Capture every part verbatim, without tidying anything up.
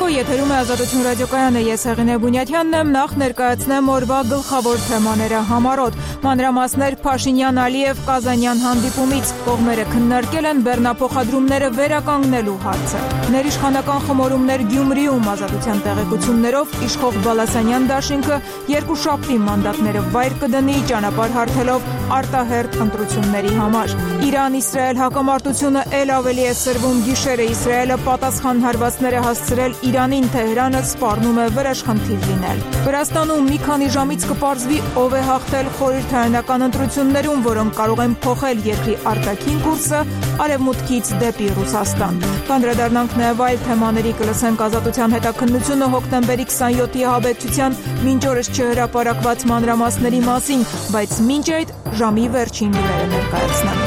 եթերում է Ազատություն ռադիոկայանը, ես Հեղինե Բունյաթյանն եմ, նախ ներկայացնեմ օրվա գլխավոր թեմաները համառոտ։ Մանրամասներ Փաշինյան-Ալիև Կազանյան հանդիպումից, կողմերը քննարկել են բեռնափոխադրումները վերականգնելու հարցը։ Ներիշխանական խմորումներ Գյումրիում, Ազատության տեղեկություններով իշխող Բալասանյան դաշինքը երկուշաբթի մանդատները վայր կդնի, ճանապարհ հարթելով արտահերթ ընտրությունների համար։ Իրան-Իսրայել հակամարտությունը էլ ավելի է սրվում, գիշերը Իսրայելը պատասխան հարվածներ է հասցրել Իրանին, Թեհրանը սպառնում է վրեժխնդիր լինել։ Վրաստանում մի քանի ժամից կպարզվի ով է հաղթել խորհրդարանական ընտրություններում, որոնք կարող են փոխել երկրի արտաքին կուրսը արևմուտքից դեպի Ռուսաստան։ Կանդրադառնանք նաև այլ թեմաների, կլսենք Ազատության հետաքննությունը հոկտեմբերի քսանյոթի ահաբեկչության մինչ օրս չհրապարակված մանրամասների մասին, բայց մինչ այդ ժամի վերջին լուրերը ներկայացնեմ։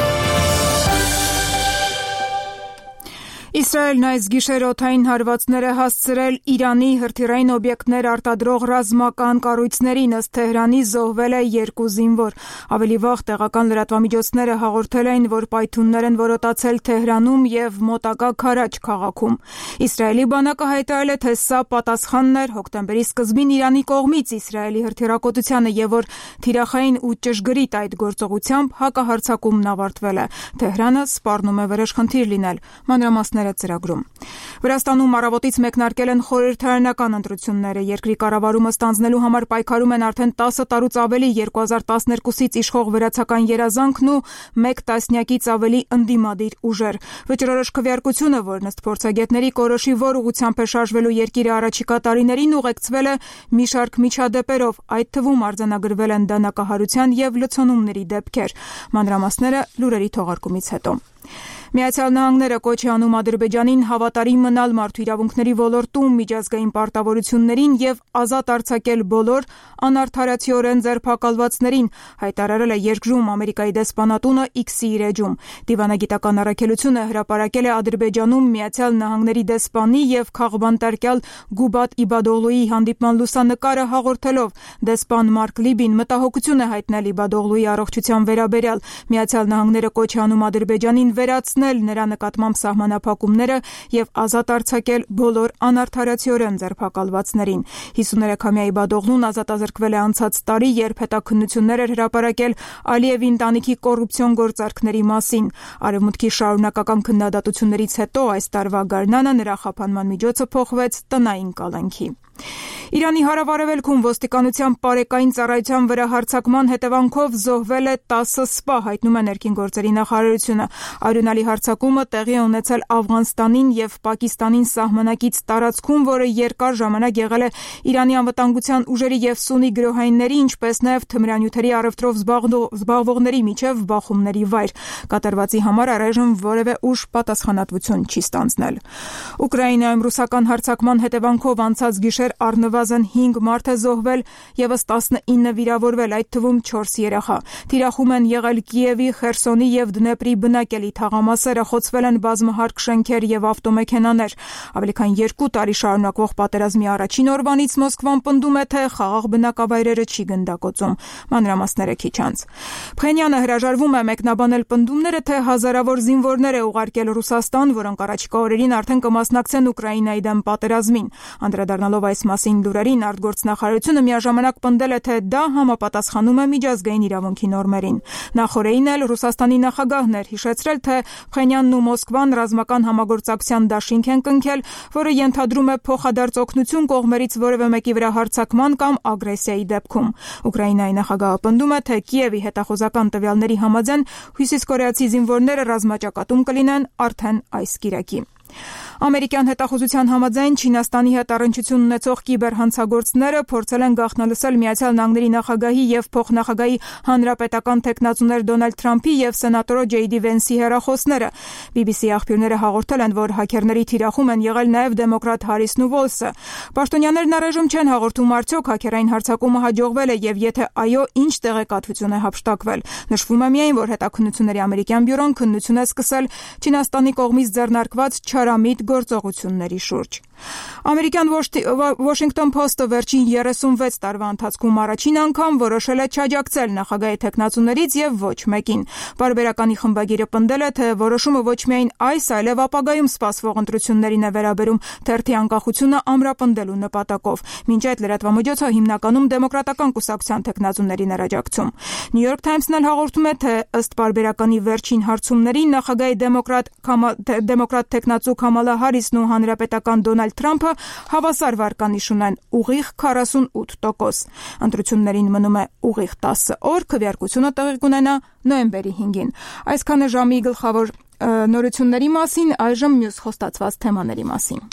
Իսրայելն այս գիշեր օդային հարվածներ է հասցրել Իրանի հրթիռային օբյեկտներ արտադրող ռազմական կառույցներին, ըստ Թեհրանի զոհվել է երկու զինվոր։ Ավելի վաղ տեղական լրատվամիջոցները հաղորդել էին, որ պայթյուններ են որոտացել Թեհրանում և մոտակա Քարաջ քաղաքում։ Իսրայելի բանակը հայտարարել է, թե սա պատասխանն էր հոկտեմբերի սկզբին Իրանի կողմից Իսրայելի հրթիռակոծությանը և որ թիրախային ու ճշգրիտ այդ գործողությամբ հակահարձակումն ավարտվել է։ Թեհրանը սպառնում է վրեժխնդիր լինել։ Մանրամասները ծրագրում։ Վրաստանում առավոտից մեկնարկել են խորհրդարանական ընտրությունները։ Երկրի կառավարումը ստանձնելու համար պայքարում են արդեն տասը տարուց ավելի երկու հազար տասներկուսից իշխող վրացական երազանքն ու մեկ տասնյակից ավելի ընդդիմադիր ուժեր։ Վճռորոշ քվեարկությունը, որն ըստ փորձագետների կորոշի որ ուղղությամբ է շարժվելու երկիրը առաջիկա տարիներին, ուղեկցվել է մի շարք միջադեպերով, այդ թվում արձանագրվել են դանակահարության և լցոնումների դեպքեր։ Մանրամասները լուրերի թողարկումից հետո։ Միացյալ Նահանգները կոչ է անում Ադրբեջանին հավատարիմ մնալ մարդու իրավունքների ոլորտում միջազգային պարտավորություններին և ազատ արձակել բոլոր անարդարացիորեն ձերբակալվածներին, հայտարարել է երկրում Ամերիկայի դեսպանատունը X-ի իր էջում։ Դիվանագիտական առաքելությունը հրապարակել է Ադրբեջանում Միացյալ Նահանգների դեսպանի և քաղբանտարկյալ Գուբատ Իբադօղլուի հանդիպման լուսանկարը հաղորդելով։ Դեսպան Մարկ Լիբին մտահոգություն է հայտնել Իբադօղլուի առողջության վերաբերյալ։ Միացյալ Նահանգները կոչ է անում Ադրբեջանին վերացնել նրա նկատմամբ սահմանափակումները և ազատ արձակել բոլոր անարդարացիորեն ձերբակալվածներին։ հիսուներեքամյա Իբադօղլուն ազատազրկվել է անցած տարի, երբ հետաքննություններ էր հրապարակել Ալիևի ընտանիքի կոռուպցիոն գործարքների մասին։ Արևմուտքի շարունակական քննադատություններից հետո այս տարվա գարնանը նրա խափանման միջոցը փոխվեց տնային կալանքի։ Իրանի հարավ-արևելքում ոստիկանության պարեկային ծառայության վրա հարձակման հետևանքով զոհվել է տասը սպա, հայտնում է ներքին գործերի նախարարությունը։ Արյունալի հարձակումը տեղի է ունեցել Աֆղանստանին և Պակիստանին սահմանակից տարածքում, որը երկար ժամանակ եղել է Իրանի անվտանգության ուժերի և սուննի գրոհայինների, ինչպես նաև թմրանյութերի առևտրով զբաղվողների միջև բախումների վայր։ Կատարվածի համար առայժմ որևէ ուժ պատասխանատվություն չի ստանձնել։ Ուկրաինայում ռուսական հարձակման հետևանքով անցած գիշեր առնվազն հինգ մարդ է զոհվել, ևս տասնինը վիրավորվել, այդ թվում չորս երեխա։ Թիրախում են եղել Կիևի, Խերսոնի և Դնեպրի բնակելի թաղամասերը, խոցվել են բազմահարկ շենքեր և ավտոմեքենաներ։ Ավելի քան երկու տարի շարունակվող պատերազմի առաջին օրվանից Մոսկվան պնդում է, թե խաղաղ բնակավայրերը չի գնդակոծում։ Մանրամասները քիչ անց։ Փխենյանը հրաժարվում է մեկնաբանել պնդումները, թե հազարավոր զինվորներ է ուղարկել Ռուսաստան, որոնք առաջիկա օրերին արդեն կմասնակցեն Ուկրաինայի դեմ պատերազմին։ Անդրադառնալով այս մասին լուրերին, արտգործնախարարությունը միաժամանակ պնդել է, թե դա համապատասխանում է միջազգային իրավունքի նորմերին։ Նախորդին էլ Ռուսաստանի նախագահն էր հիշեցրել, թե Փխենյանն ու Մոսկվան ռազմական համագործակցության դաշինք են կնքել, որը ենթադրում է փոխադարձ օգնություն կողմերից որևէ մեկի վրա հարձակման կամ ագրեսիայի դեպքում։ Ուկրաինայի նախագահը պնդում է, թե Կիևի հետախուզական տվյալների համաձայն հյուսիսկորեացի զինվորները ռազմաճակատում կլինեն արդեն այս կիրակի։ Ամերիկյան հետախուզության համաձայն Չինաստանի հետ առնչություն ունեցող կիբերհանցագործները փորձել են գաղտնալսել Միացյալ Նահանգների նախագահի և փոխնախագահի հանրապետական թեկնածուներ Դոնալդ Թրամփի և սենատոր Ջեյ Դի Վենսի հեռախոսները։ բի բի սի աղբյուրները հաղորդել են, որ հաքերների թիրախում են եղել նաև դեմոկրատ Հարիսն ու Վոլսը։ Պաշտոնյաներն առայժմ չեն հաղորդում արդյոք հաքերային հարձակումը հաջողվել է և եթե այո, ինչ տեղեկատվություն է հափշտակվել։ Նշվում է միայն, որ հետաքննությունների ամերիկյան բյուրոն քննություն է սկսել Չինաստանի կողմից ձեռնարկված չարամիտ գործողությունների շուրջ։ Ամերիկյան Washington Post-ը վերջին երեսունվեց տարվա ընթացքում առաջին անգամ որոշել է չաջակցել նախագահի թեկնածուներից եւ ոչ մեկին։ Պարբերականի խմբագիրը պնդել է, թե որոշումը ոչ միայն այս, այլև ապագայում սպասվող ընտրություններին է վերաբերում թերթի անկախությունը ամրապնդելու նպատակով։ Մինչ այդ լրատվամիջոցը հիմնականում դեմոկրատական կուսակցության թեկնածուներին էր աջակցում։ New York Times-ն էլ հաղորդում է, թե ըստ պարբերականի վերջին հարցումների նախագահի դեմոկրատ դեմոկրատ թեկնածու Քամալա Հարիսն ու հանրապետական Դոնալդ Թրամփը հավասար վարկանիշ ունեն՝ ուղիղ քառասունութ տոկոս։ Ընտրություններին մնում է ուղիղ տասը օր, քվեարկությունը տեղի կունենա նոյեմբերի հինգին։ Այսքանը ժամի գլխավոր նորությունների մասին, այժմ մյուս խոստացված թեմաների մասին։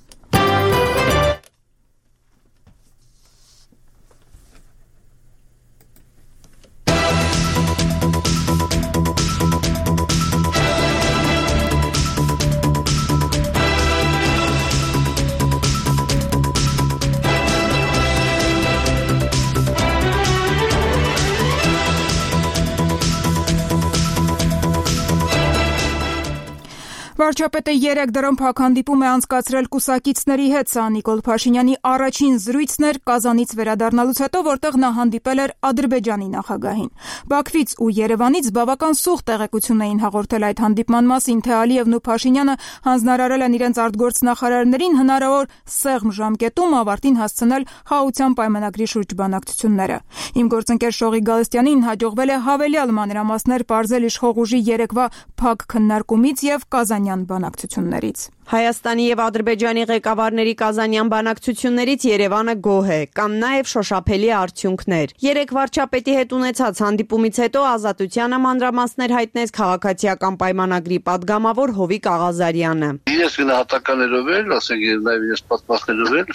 Վարչապետը երեկ դռնփակ հանդիպում է անցկացրել կուսակիցների հետ, սա Նիկոլ Փաշինյանի առաջին զրույցն էր Կազանից վերադառնալուց հետո, որտեղ նա հանդիպել էր Ադրբեջանի նախագահին։ Բաքվից ու Երևանից բավական սուղ տեղեկություն էին հաղորդել այդ հանդիպման մասին, թե Ալիևն ու Փաշինյանը հանձնարարել են իրենց արտգործնախարարներին հնարավոր սեղմ ժամկետում ավարտին հասցնել խաղաղության պայմանագրի շուրջ բանակցությունները։ Իմ գործընկեր Շողիկ Գալստյանին հաջողվել է հավելյալ մանրամասներ պարզել իշխող ուժի երեկվա փակ քննարկումից եւ Կազանյան բանակցություններից։ Հայաստանի եւ Ադրբեջանի ղեկավարների Կազանյան բանակցություններից Երևանը գոհ է, կան նաեւ շոշափելի արդյունքներ։ Երեք վարչապետի հետ ունեցած հանդիպումից հետո Ազատությանը մանրամասներ հայտնեց քաղաքացիական պայմանագրի падգամավոր Հովիկ Աղազարյանը։ Ես գնահատականներով էլ, ասենք նաեւ ես պատմածներով էլ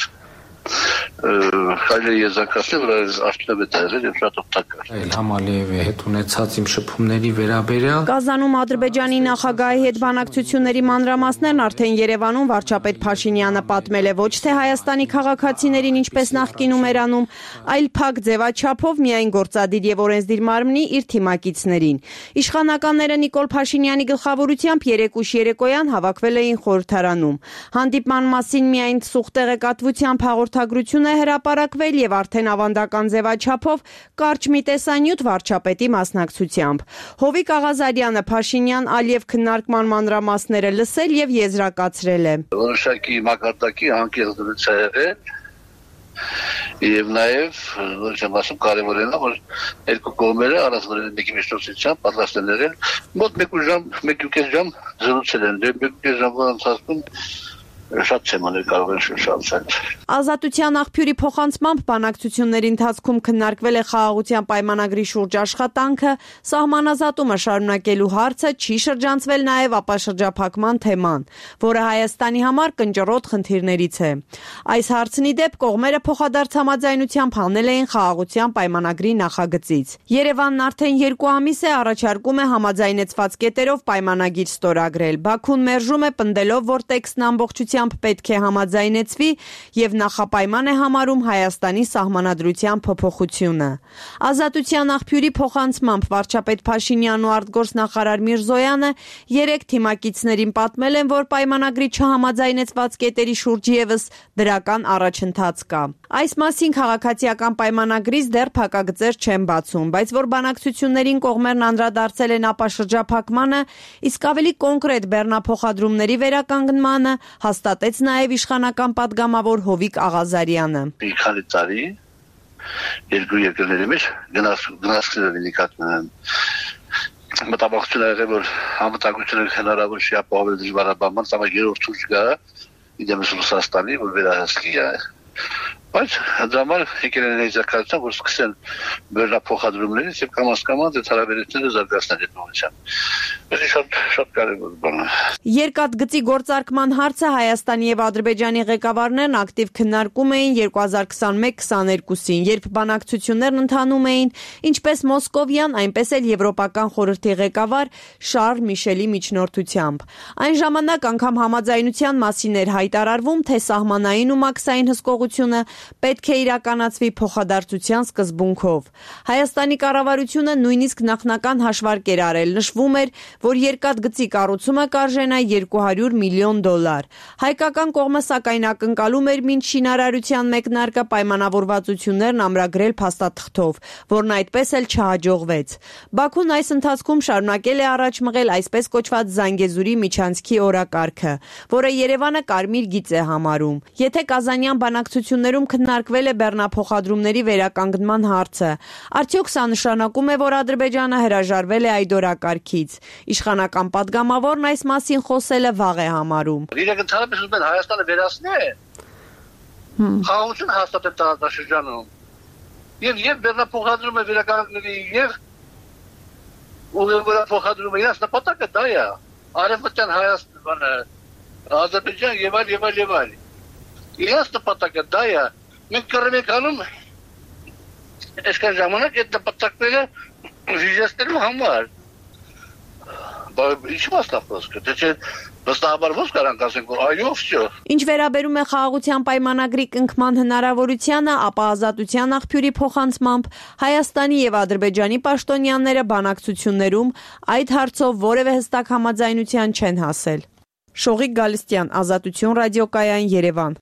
Հայլը եզակացնել, որ արդյունավետ է եղել եւ շատ օգտակար։ Այլ Համալիևի հետ ունեցած իմ շփումների վերաբերյալ Կազանում Ադրբեջանի նախագահի հետ բանակցությունների մանրամասներն արդեն Երևանում վարչապետ Փաշինյանը պատմել է ոչ թե Հայաստանի քաղաքացիներին ինչպես նախկինում էր անում, այլ փակ ձևաչափով միայն գործադիր եւ օրենսդիր մարմնի իր թիմակիցներին։ Իշխանականները Նիկոլ Փաշինյանի գլխավորությամբ երեք ուշ երեկոյան հավաքվել էին խորհրդարանում։ Հանդիպման մասին միայն սուղ տեղեկատվությամբ հաղորդագրություն է հրապարակվել եւ արդեն ավանդական ձևաչափով կարճ մի տեսանյութ վարչապետի մասնակցությամբ։ Հովիկ Աղազարյանը Փաշինյան-Ալիև քննարկման մանրամասները լսել եւ եզրակացրել է։ Որոշակի մակարդակի անկեղծ դրույթ է եղել եւ նաեւ որոշակի մասում կարեւոր է, որ երկու կողմերը առանձնորեն մեկի միջնորդությամբ պատրաստ են եղել մոտ մեկ ժամ, մեկ ու կես ժամ զրուցել են, մեկ ու կես ժամվա ընթացքում շատ թեմաներ կարող են շրջանցել։ Ազատության աղբյուրի փոխանցմամբ բանակցությունների ընթացքում քննարկվել է խաղաղության պայմանագրի շուրջ աշխատանքը, սահմանազատումը շարունակելու հարցը, չի շրջանցվել նաև ապաշրջափակման թեման, որը Հայաստանի համար կնճռոտ խնդիրներից է։ Այս հարցն ի դեպ կողմերը փոխադարձ համաձայնությամբ հանել էին խաղաղության պայմանագրի նախագծից։ Երևանն արդեն երկու ամիս է առաջարկում է համաձայնեցված կետերով պայմանագիր ստորագրել։ Բաքուն մերժում է պնդելով, որ տեքստն ամբողջությամբ պետք է համաձայնեցվի եւ նախապայման է համարում Հայաստանի սահմանադրության փոփոխությունը։ Ազատության աղբյուրի փոխանցմամբ վարչապետ Փաշինյանն ու արտգործնախարար Միրզոյանը երեք թիմակիցներին պատմել են, որ պայմանագրի չհամաձայնեցված կետերի շուրջ եւս դրական առաջընթաց կա։ Այս մասին քաղաքացիական պայմանագրից դեռ փակագծեր չեն բացում, բայց որ բանակցություններին կողմերն անդրադարձել են ապաշրջափակմանը, իսկ ավելի կոնկրետ բեռնափոխադրումների վերականգնմանը հաստատեց նաև իշխանական падգամավոր Հովիկ Աղազարյանը։ Մի քանի տարի երկու երկրների մեջ գնացքները նկատվում են։ Մտաբախություն եղել, որ համատակությունը հնարավոր չի ապահովել դժվարաբանման, սա երրորդ ուժ գա, իդեմս Ռուսաստանի, որ վերահսկի է։ Բայց դրամալ եկել են եզրակացության, որ սկսեն բեռնափոխադրումներից եւ կամաց-կամաց այդ հարաբերությունները զարգացնել այդ ուղղությամբ։ Դա շատ շատ կարևոր բան է։ Երկաթգծի գործարկման հարցը Հայաստանի եւ Ադրբեջանի ղեկավարներն ակտիվ քննարկում էին երկու հազար քսանմեկ քսաներկուսին, երբ բանակցություններն ընթանում էին ինչպես Մոսկովյան, այնպես էլ Եվրոպական խորհրդի ղեկավար Շարլ Միշելի միջնորդությամբ։ Այն ժամանակ անգամ համաձայնության մասին էր հայտարարվում, թե սահմանային ու մաքսային հսկողությունը պետք է իրականացվի փոխադարձության սկզբունքով։ Հայաստանի կառավարությունը նույնիսկ նախնական հաշվարկ էր արել, նշվում էր, որ երկաթգծի կառուցումը կարժենա երկու հարյուր միլիոն դոլար։ Հայկական կողմը սակայն ակնկալում էր մինչ շինարարության մեկնարկը պայմանավորվածություններն ամրագրել փաստաթղթով, որն այդպես էլ չհաջողվեց։ Բաքուն այս ընթացքում շարունակել է առաջ մղել այսպես կոչված Զանգեզուրի միջանցքի օրակարգը, որը Երևանը կարմիր գիծ է համարում։ Եթե Կազանյան բանակցություններում քննարկվել է բեռնափոխադրումների վերականգնման հարցը, արդյոք սա նշանակում է, որ Ադրբեջանը հրաժարվել է այդ օրակարգից։ Իշխանական պատգամավորն այս մասին խոսելը վաղ է համարում։ Իրենք ընդհանրապես ուզում են Հայաստանը վերացնել։ Խաղաղություն հաստատել տարածաշրջանում։ Եվ եւ բեռնափոխադրումը վերականգնելի եւ ուղղակի փոխադրումը իրաց նպատակը դա է։ Արևմտյան Հայաստանը, Ադրբեջան եւ այլ եւ այլ եւ այլ։ Իրաց նպատակը դա է։ Մենք կռիվ ենք անում այսքան ժամանակ այդ նպատակները վիճեցնելու համար։ Բայց ինչ մասնա խոսքը, թե չէ վստահաբար ո՞նց կարանք ասենք, որ այո, վсё։ Ինչ վերաբերում է խաղաղության պայմանագրի կնքման հնարավորությանը, ապա ազատության աղբյուրի փոխանցմամբ Հայաստանի եւ Ադրբեջանի պաշտոնյաները բանակցություններում այդ հարցով որևէ հստակ համաձայնության չեն հասել։ Շողիկ Գալստյան, Ազատություն ռադիոկայան, Երևան։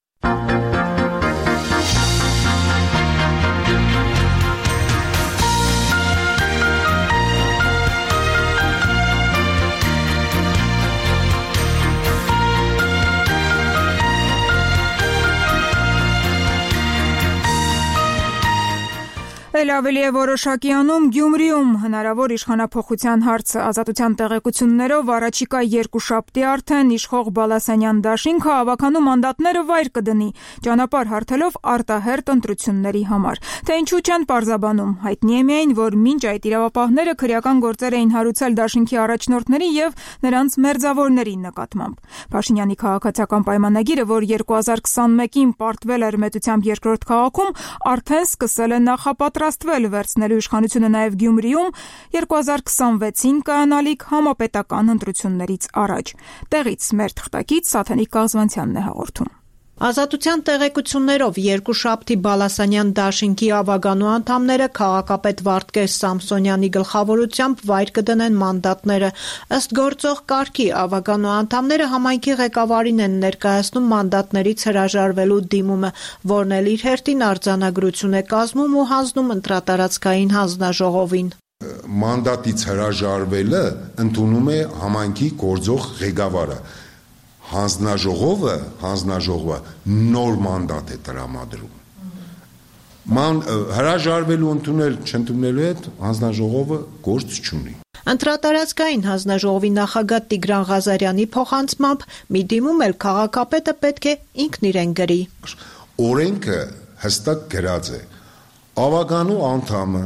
Էլ ավելի է որոշակիանում Գյումրիում հնարավոր իշխանափոխության հարցը ազատության տեղեկություններով առաջիկա երկուշաբթի արդեն իշխող Բալասանյան դաշինքը ավականու մանդատները վայր կդնի, ճանապարհ հարթելով արտահերթ ընտրությունների համար։ Թե ինչու չեն պարզաբանում, հայտնի է միայն, որ մինչ այդ իրավապահները քրեական գործեր էին հարուցել դաշինքի առաջնորդների եւ նրանց մերձավորների նկատմամբ։ Փաշինյանի քաղաքացիական պայմանագիրը, որ երկու հազար քսաներկուին պարտվել էր Մեծությամբ երկրորդ քաղաքում, արդեն սկսել է նախապատրաստվել վերցնելու իշխանությունը նաև Գյումրիում երկու հազար քսանվեցին կայանալիք համապետական ընտրություններից առաջ։ Տեղից մեր թղթակից Սաթենիկ Կազվանցյանն է հաղորդում։ Ազատության տեղեկություններով երկուշաբթի Բալասանյան դաշինքի ավագանու անդամները քաղաքապետ Վարդգես Սամսոնյանի գլխավորությամբ վայր կդնեն մանդատները։ Ըստ գործող կարգի ավագանու անդամները համայնքի ղեկավարին են ներկայացնում մանդատներից հրաժարվելու դիմումը, որն էլ իր հերթին արձանագրություն է կազմում ու հանձնում ընտրատարածքային հանձնաժողովին։ Մանդատից հրաժարվելը ընդունում է համայնքի գործող ղեկավարը։ Հանձնաժողովը, հանձնաժողովը նոր մանդատ է տրամադրում։ Ման հրաժարվելու ընդունել չընդունելու հետ հանձնաժողովը գործ չունի։ Ընտրատարածքային հանձնաժողովի նախագահ Տիգրան Ղազարյանի փոխանցմամբ մի դիմում էլ քաղաքապետը պետք է ինքն իրեն գրի։ Օրենքը հստակ գրած է. ավականու անդամը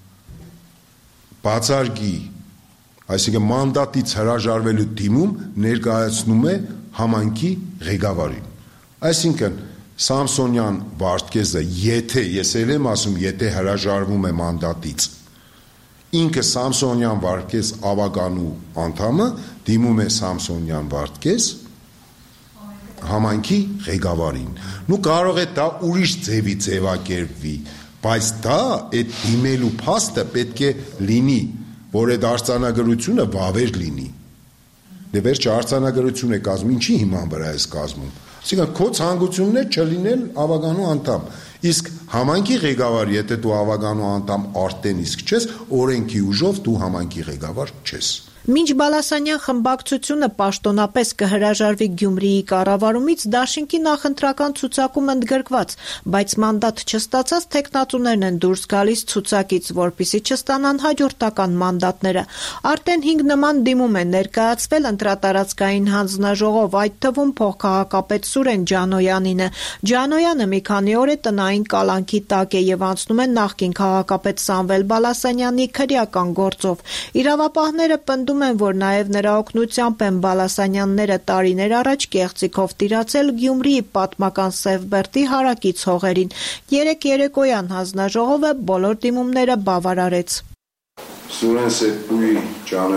բացարկի, այսինքն մանդատից հրաժարվելու դիմում ներկայացնում է համայնքի ղեկավարին։ Այսինքն Սամսոնյան Վարդգեսը, եթե ես էլ եմ ասում, եթե հրաժարվում է մանդատից, ինքը Սամսոնյան Վարդգես ավականու անդամը դիմում է Սամսոնյան Վարդգես համայնքի ղեկավարին։ Նու կարող է դա ուրիշ ձևի ձևակերպվի, բայց դա այդ դիմելու փաստը պետք է լինի, որ այդ արձանագրությունը վավեր լինի։ Դե վերջը արձանագրություն է կազմում, ինչի հիման վրա է կազմում։ Այսինքն քո ցանկությունն է չլինել ավականու անդամ։ Իսկ համայնքի ղեկավար, եթե դու ավականու անդամ արդեն իսկ չես, օրենքի ուժով դու համայնքի ղեկավար չես։ Մինչ Բալասանյան խմբակցությունը պաշտոնապես կհրաժարվի Գյումրիի կառավարումից, դաշինքի նախընտրական ցուցակում ընդգրկված, բայց մանդատ չստացած թեկնածուներն են դուրս գալիս ցուցակից, որպեսզի չստանան հաջորդական մանդատները։ Արդեն հինգ նման դիմում է ներկայացվել ընտրատարածքային հանձնաժողով, այդ թվում փոխքաղաքապետ Սուրեն Ջանոյանինը։ Ջանոյանը մի քանի օր է տնային կալանքի տակ է եւ անցնում է նախկին քաղաքապետ Սամվել Բալասանյանի քրեական գործով։ Իրավապահները պնդում են, որ նաև նրա օգնությամբ են Բալասանյանները տարիներ առաջ կեղծիքով տիրացել Գյումրիի պատմական Սևբերդի հարակից հողերին։ Երեք երեկոյան հանձնաժողովը բոլոր դիմումները բավարարեց։ Սուրեն Սետպուի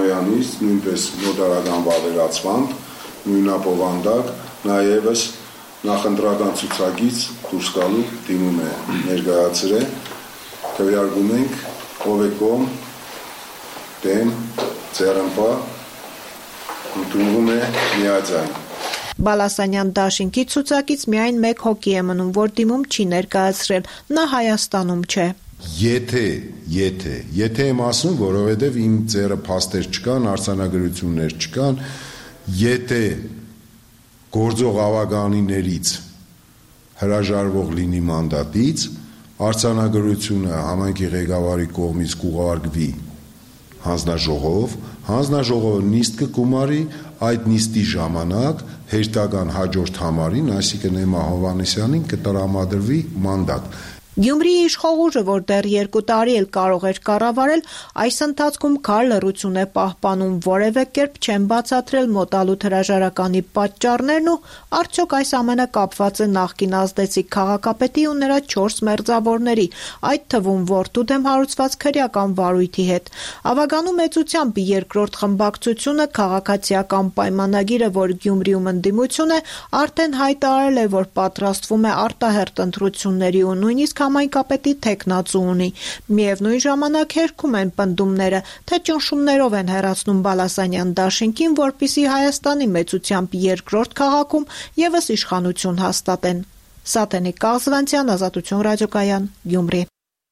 Ջանոյանից նույնպես նոտարական վավերացմամբ նույնապովանդակ նաև նախընտրական ցուցակից դուրս գալու դիմում է ներկայացրել, քվեարկում ենք ով է կողմ, դեմ, ձեռնպա, ընդունվում է միաձայն։ Բալասանյան դաշինքի ցուցակից միայն մեկ հոգի է մնում, որ դիմում չի ներկայացրել, նա Հայաստանում չէ։ Եթե, եթե, եթե եմ ասում, որովհետև իմ ձեռը փաստեր չկան, արձանագրություններ չկան, եթե գործող ավագանիներից հրաժարվող լինի մանդատից, արձանագրությունը համայնքի ղեկավարի կողմից կուղարկվի հանձնաժողով, հանձնաժողովը նիստ կգումարի, այդ նիստի ժամանակ հերթական հաջորդ համարին, այսինքն Էմմա Հովհաննիսյանին կտրամադրվի մանդատ։ Գյումրիի իշխող ուժը, որ դեռ երկու տարի էլ կարող էր կառավարել, այս ընթացքում քար լռություն է պահպանում, որևէ կերպ չեն բացատրել մոտալուտ հրաժարականի պատճառներն ու արդյոք այս ամենը կապված է նախկին ազդեցիկ քաղաքապետի ու նրա չորս մերձավորների, այդ թվում որդու դեմ հարուցված քրեական վարույթի հետ։ Ավագանու մեծությամբ երկրորդ խմբակցությունը քաղաքացիական պայմանագիրը, որ Գյումրիում ընդդիմություն է, արդեն հայտարարել է, որ պատրաստվում է արտահերթ ընտրությունների ու նույնիսկ համայնքապետի թեկնածու ունի։ Միևնույն ժամանակ հերքում են պնդումները, թե ճնշումներով են հեռացնում Բալասանյան դաշինքին, որպեսզի Հայաստանի մեծությամբ երկրորդ քաղաքում ևս իշխանություն հաստատեն։ Սաթենիկ Կաղզվանցյան, Ազատություն ռադիոկայան, Գյումրի։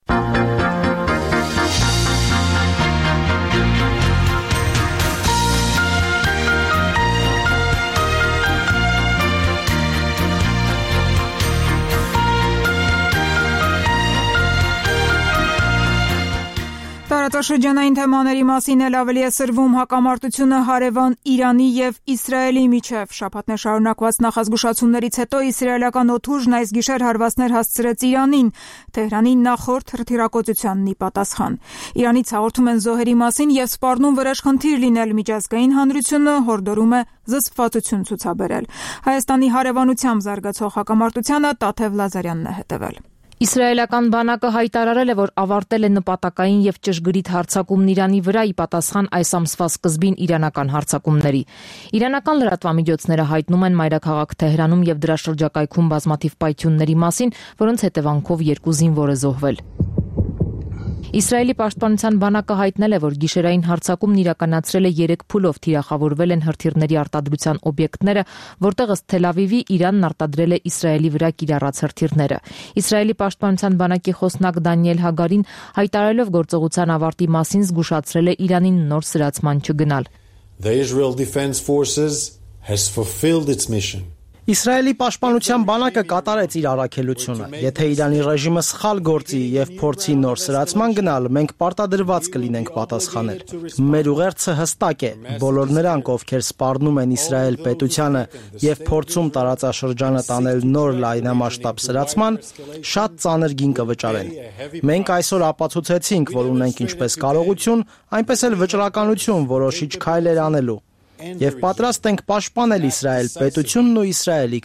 Տարածաշրջանային թեմաների մասին էլ ավելի է սրվում հակամարտությունը հարևան Իրանի եւ Իսրայելի միջև։ Շաբաթներ շարունակված նախազգուշացումներից հետո իսրայելական օդուժն այս գիշեր հարվածներ հասցրեց Իրանին, Թեհրանի նախորդ հրթիռակոծությանն ի պատասխան։ Իրանից հաղորդում են զոհերի մասին եւ սպառնում վրեժխնդիր լինել միջազգային հանրությունը հորդորում է զսպվածություն ցուցաբերել։ Հայաստանի հարևանությամբ զարգացող հակամարտությանը Տաթև Լազարյանն է հետևել։ Իսրայելական բանակը հայտարարել է, որ ավարտել է նպատակային եւ ճշգրիտ հարձակումն Իրանի վրա ի պատասխան այս ամսվա սկզբին իրանական հարձակումների։ Իրանական լրատվամիջոցները հայտնում են մայրաքաղաք Թեհրանում եւ դրա շրջակայքում բազմաթիվ պայթյունների մասին, որոնց հետևանքով երկու զինվոր է զոհվել։ Իսրայելի պաշտպանության բանակը հայտնել է, որ գիշերային հարձակումն իրականացրել է երեք փուլով, թիրախավորվել են հրթիռների արտադրության օբյեկտները, որտեղ ըստ Թել Ավիվի Իրանն արտադրել է Իսրայելի վրա կիրառած հրթիռները։ Իսրայելի պաշտպանության բանակի խոսնակ Դանիել Հագարին հայտարարելով գործողության ավարտի մասին զգուշացրել է Իրանին նոր սրացման չգնալ։ The Israel Defense Forces has fulfilled its mission. Իսրայելի պաշտպանության բանակը կատարեց իր առաքելությունը։ Եթե Իրանի ռեժիմը սխալ գործի եւ փորձի նոր սրացման գնալ, մենք պարտադրված կլինենք պատասխանել։ Մեր ուղերձը հստակ է։ Բոլոր նրանք, ովքեր սպառնում են Իսրայել պետությանը եւ փորձում տարածաշրջանը տանել նոր լայնամասշտաբ սրացման, շատ ծանր գին կվճարեն։ Մենք այսօր ապացուցեցինք, որ ունենք ինչպես կարողություն, այնպես էլ վճռականություն որոշիչ քայլեր անելու։ Եվ պատրաստ ենք պաշտպանել Իսրայել պետությունն ու Իսրայելի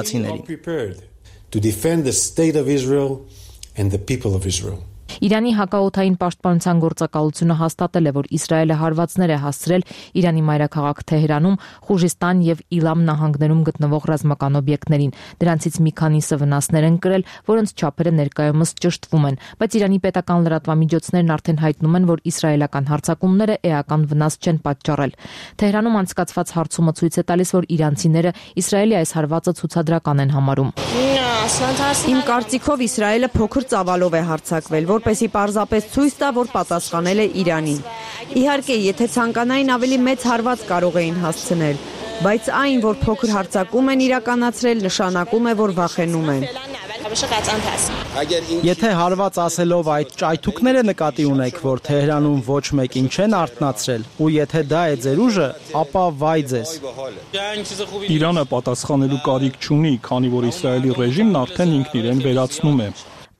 քաղաքացիներին։ Իրանի հակաօդային պաշտպանության գործակալությունը հաստատել է, որ Իսրայելը հարվածներ է հասցրել Իրանի մայրաքաղաք Թեհրանում, Խուժիստան եւ Իլամ նահանգներում գտնվող ռազմական օբյեկտներին։ Դրանցից մի քանիսը վնասներ են կրել, որոնց չափերը ներկայումս ճշտվում են, բայց Իրանի պետական լրատվամիջոցներն արդեն հայտնում են, որ իսրայելական հարձակումները էական վնաս չեն պատճառել։ Թեհրանում անցկացված հարցումը ցույց է տալիս, որ իրանցիները Իսրայելի այս հարվածը ցուցադրական են համարում։ Իմ կարծիքով Իսրայելը փոքր ծավալով է հարձակվել, որպեսզի պարզապես ցույց տա, որ պատասխանել է Իրանին։ Իհարկե, եթե ցանկանային ավելի մեծ հարված կարող էին հասցնել, բայց այն, որ փոքր հարձակում են իրականացրել, նշանակում է, որ վախենում են։ Եթե հարված ասելով այդ ճայթուկները նկատի ունեք, որ Թեհրանում ոչ մեկին չեն արթնացրել, ու եթե դա է ձեր ուժը, ապա վայ ձեզ։ Իրանը պատասխանելու կարիք չունի, քանի որ Իսրայելի ռեժիմն արդեն ինքն իրեն վերացնում է։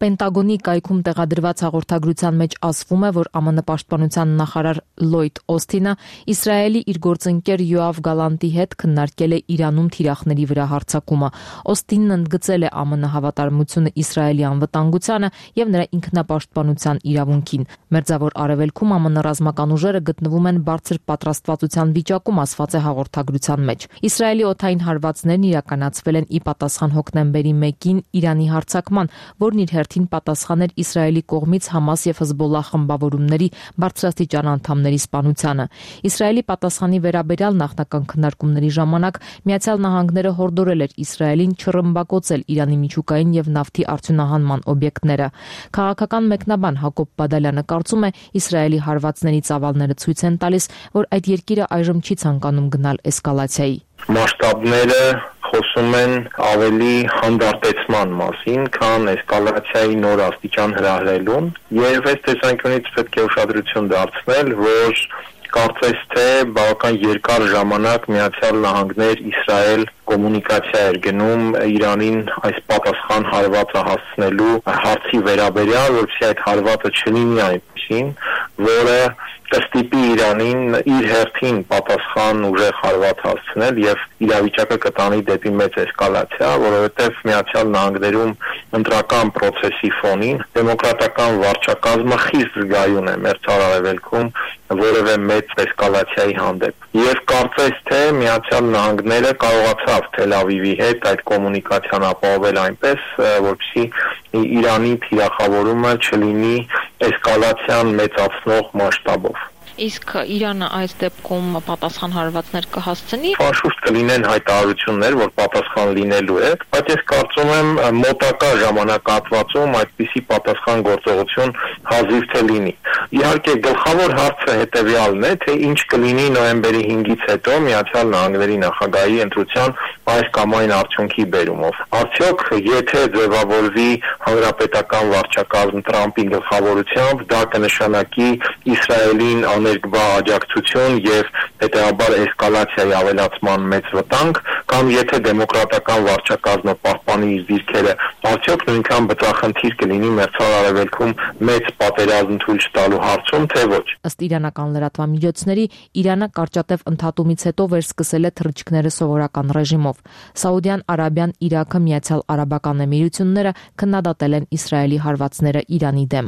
Պենտագոնի կայքում տեղադրված հաղորդագրության մեջ ասվում է, որ ԱՄՆ պաշտպանության նախարար Լոյդ Օսթինը Իսրայելի իր գործընկեր Յոավ Գալանտի հետ քննարկել է Իրանում թիրախների վրա հարձակումը։ Օսթինն ընդգծել է ԱՄՆ հավատարմությունը Իսրայելի անվտանգությանը եւ նրա ինքնապաշտպանության իրավունքին։ Մերձավոր Արևելքում ԱՄՆ ռազմական ուժերը գտնվում են բարձր պատրաստվածության վիճակում, ասված է հաղորդագրության մեջ։ Իսրայելի օդային հարվածներն իրականացվել են ի պատասխան հոկտեմբերի մեկին Իրանի հարձակման, որն իր հերթին պատասխան էր Իսրայելի կողմից Համաս եւ Հեզբոլլահ խմբավորումների բարձրաստիճան անդամների սպանությանը։ Իսրայելի պատասխանի վերաբերյալ նախնական քննարկումների ժամանակ Միացյալ Նահանգները հորդորել էր Իսրայելին չռմբակոծել Իրանի միջուկային եւ նավթի արդյունահանման օբյեկտները։ Քաղաքական մեկնաբան Հակոբ Բադալյանը կարծում է, Իսրայելի հարվածների ծավալները ցույց են տալիս, որ այդ երկիրը այժմ չի ցանկանում գնալ էսկալացիայի։ Մասշտաբները խոսում են ավելի հանդարտեցման մասին, քան էսկալացիայի նոր աստիճան հրահրելուն, եւ այս տեսանկյունից պետք է ուշադրություն դարձնել, որ կարծես թե բավական երկար ժամանակ Միացյալ Նահանգներ Իսրայել կոմունիկացիա էր գնում Իրանին այս պատասխան հարվածը հասցնելու հարցի վերաբերյալ, որպեսզի այդ հարվածը չլինի այնպեսին, որը կստիպի Իրանին իր հերթին պատասխան ուժեղ հարված հասցնել եւ իրավիճակը կտանի դեպի մեծ էսկալացիա, որովհետեւ Միացյալ Նահանգներում ընտրական process-ի ֆոնին դեմոկրատական վարչակազմը խիստ զգայուն է մերձարևելքում որևէ մեծ էսկալացիայի հանդեպ։ Եվ կարծես թե Միացյալ Նահանգները կարողացավ Թել Ավիվի հետ այդ կոմունիկացիան ապահովել այնպես, որպեսզի Իրանի թիրախավորումը չլինի էսկալացիան մեծացնող մասշտաբով։ Իսկ Իրանը այս դեպքում պատասխան հարվածներ կհասցնի։ Անշուշտ կլինեն հայտարարություններ, որ պատասխան լինելու է, բայց ես կարծում եմ մոտակա ժամանակահատվածում այդպիսի պատասխան գործողություն հազիվ թե լինի։ Իհարկե գլխավոր հարցը հետևյալն է, թե ինչ կլինի նոյեմբերի հինգից հետո Միացյալ Նահանգների նախագահի ընտրության այս կամ այն արդյունքի բերումով։ Արդյոք եթե ձևավորվի հանրապետական վարչակազմ Տրամփի գլխավորությամբ, դա կնշանակի Իսրայելին ներկբա աջակցություն եւ հետեւաբար էսկալացիայի ավելացման մեծ վտանգ, կամ եթե դեմոկրատական վարչակազմը պահպանի իր դիրքերը, արդյոք նույնքան բծախնդիր կլինի մերձարևելքում մեծ պատերազմ թույլ չտալու հարցում, թե ոչ։ Ըստ իրանական լրատվամիջոցների, Իրանը կարճատև ընդհատումից հետո վերսկսել է թռիչքները սովորական ռեժիմով։ Սաուդյան Արաբիան, Իրաքը, Միացյալ Արաբական Էմիրությունները քննադատել են Իսրայելի հարվածները Իրանի դեմ։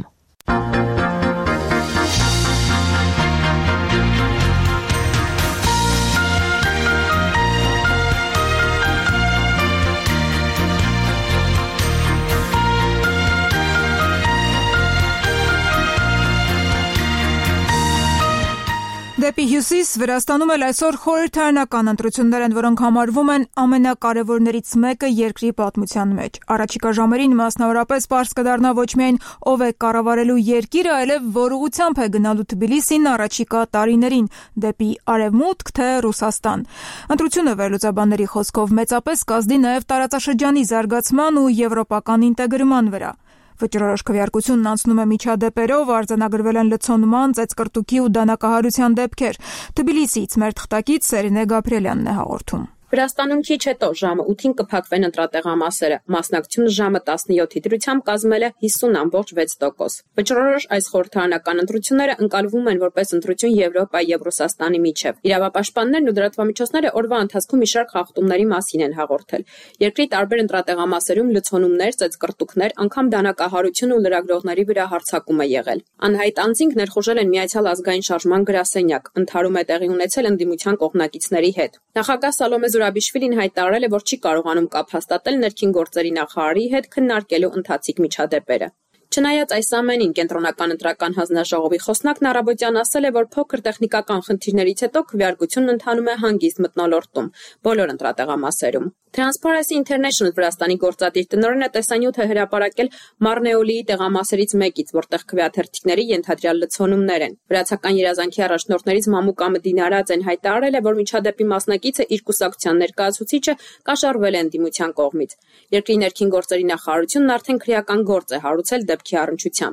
Դեպի հյուսիս Վրաստանում էլ այսօր խորհրդարանական ընտրություններ են, որոնք համարվում են ամենակարևորներից մեկը երկրի պատմության մեջ։ Առաջիկա ժամերին մասնավորապես պարզ կդառնա ոչ միայն ով է կառավարելու երկիրը, այլև որ ուղղությամբ է գնալու Թբիլիսին առաջիկա տարիներին՝ դեպի արևմուտք թե Ռուսաստան։ Ընտրությունը վերլուծաբանների խոսքով մեծապես կազդի նաև տարածաշրջանի զարգացման ու եվրոպական ինտեգրման վրա։ Վճռորոշ քվեարկությունն անցնում է միջադեպերով, արձանագրվել են լցոնման, ծեծկռտուքի ու դանակահարության դեպքեր։ Թբիլիսիից մեր թղթակից Սերինե Գաբրիելյանն է հաղորդում։ Վրաստանում քիչ հետո ժամը ութին կփակվեն ընտրատեղամասերը։ Մասնակցությունը ժամը տասնյոթի դրությամբ կազմել է հիսուն ամբողջ վեց տոկոս։ Վճռորոշ այս խորհրդարանական ընտրությունները ընկալվում են որպես ընտրություն Եվրոպայի եւ Ռուսաստանի միջև։ Իրավապաշտպաններն ու լրատվամիջոցները օրվա ընթացքում մի շարք խախտումների մասին են հաղորդել։ Երկրի տարբեր ընտրատեղամասերում լցոնումներ, ծեծկռտուքներ, անգամ դանակահարություն ու լրագրողների վրա հարձակում է եղել։ Անհայտ անձինք ներխուժել են Միացյալ ազգային շարժման գրասենյակ, ընդհարում է տեղի ունեցել ընդդիմության կողմնակիցների հետ։ Նախագահ Սալոմե Զուրաբիշվիլին հայտարարել է, որ չի կարողանում կապ հաստատել ներքին գործերի նախարարի հետ քննարկելու ընթացիկ միջադեպերը։ Չնայած այս ամենին, Կենտրոնական ընտրական հանձնաժողովի խոսնակն առավոտյան ասել է, որ փոքր տեխնիկական խնդիրներից հետո քվեարկությունն ընթանում է հանգիստ մթնոլորտում բոլոր ընտրատեղամասերում։ Transparency International Վրաստանի գործադիր տնօրենը տեսանյութ է հրապարակել Մարնեոլիի տեղամասերից մեկից, որտեղ քվեաթերթիկների ենթադրյալ լցոնումներ են։ Վրացական երազանքի առաջնորդներից Մամուկամը Դինարաձ են հայտարարել է, որ միջադեպի մասնակիցը իր կուսակցության ներկայացուցիչը կաշառվել է ընդդիմության կողմից։ Երկրի ներքին գործերի նախարարությունն արդեն քրեական գործ է հարուցել դեպքի առնչությամբ։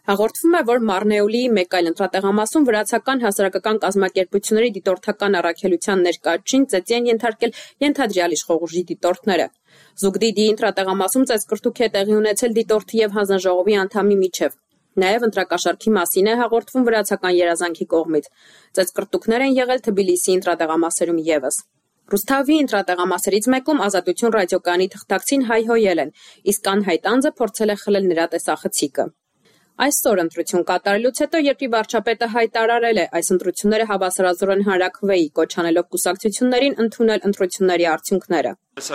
Հաղորդվում է, որ Մարնեուլիի մեկ այլ ընտրատեղամասում վրացական հասարակական կազմակերպությունների դիտորդական առաքելության ներկայացուցիչին ծեծի են ենթարկել ենթադրյալ իշխող ուժի դիտորդները։ Զուգդիդի ընտրատեղամասում ծեծկրտուք է տեղի ունեցել դիտորդի եւ հանձնաժողովի անդամի միջև։ Նաեւ ընտրակաշառքի մասին է հաղորդվում վրացական երազանքի կողմից։ Ծեծկրտուքներ են եղել Թբիլիսի ընտրատեղամասերում եւս։ Ռուսթավի ընտրատեղամասերից մեկում Ազատություն ռադիոկայանի թղթակցին հայհոյել են, իսկ Անհայտ անձը փորձել է խլել նրա տեսախցիկը։ Այսօր ընտրություն կատարելուց հետո երկրի վարչապետը հայտարարել է, այս ընտրությունները հավասարազորեն հանրաքվեի, կոչ անելով կուսակցություններին ընդունել ընտրությունների արդյունքները։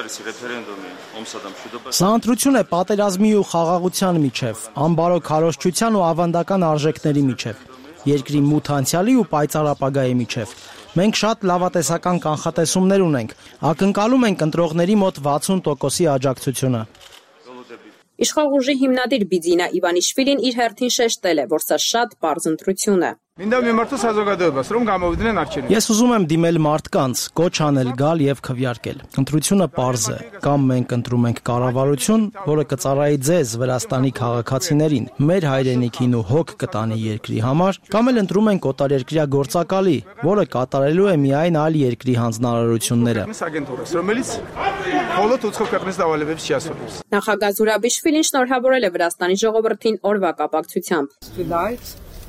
Սա ընտրություն է պատերազմի ու խաղաղության միջև, անբարո քարոզչության ու ավանդական արժեքների միջև, երկրի մութ անցյալի ու պայծառ ապագայի միջև։ Մենք շատ լավատեսական կանխատեսումներ ունենք, ակնկալում ենք ընտրողների մոտ վաթսուն տոկոսի աջակցությունը։ Իշխող ուժի հիմնադիր Բիձինա Իվանիշվիլին իր հերթին շեշտել է, որ սա շատ պարզ ընտրություն է։ Ես ուզում եմ դիմել մարդկանց, կոչ անել գալ եւ քվեարկել։ Ընտրությունը պարզ է, կամ մենք ընտրում ենք կառավարություն, որը կծառայի ձեզ Վրաստանի քաղաքացիներին, մեր հայրենիքին ու հոգ կտանի երկրի համար, կամ էլ ընտրում ենք օտարերկրյա գործակալի, որը կատարելու է միայն այլ երկրի հանձնարարությունները։ Նախագահ Զուրաբիշվիլին շնորհավորել է Վրաստանի ժողովրդին օրվա կապակցությամբ։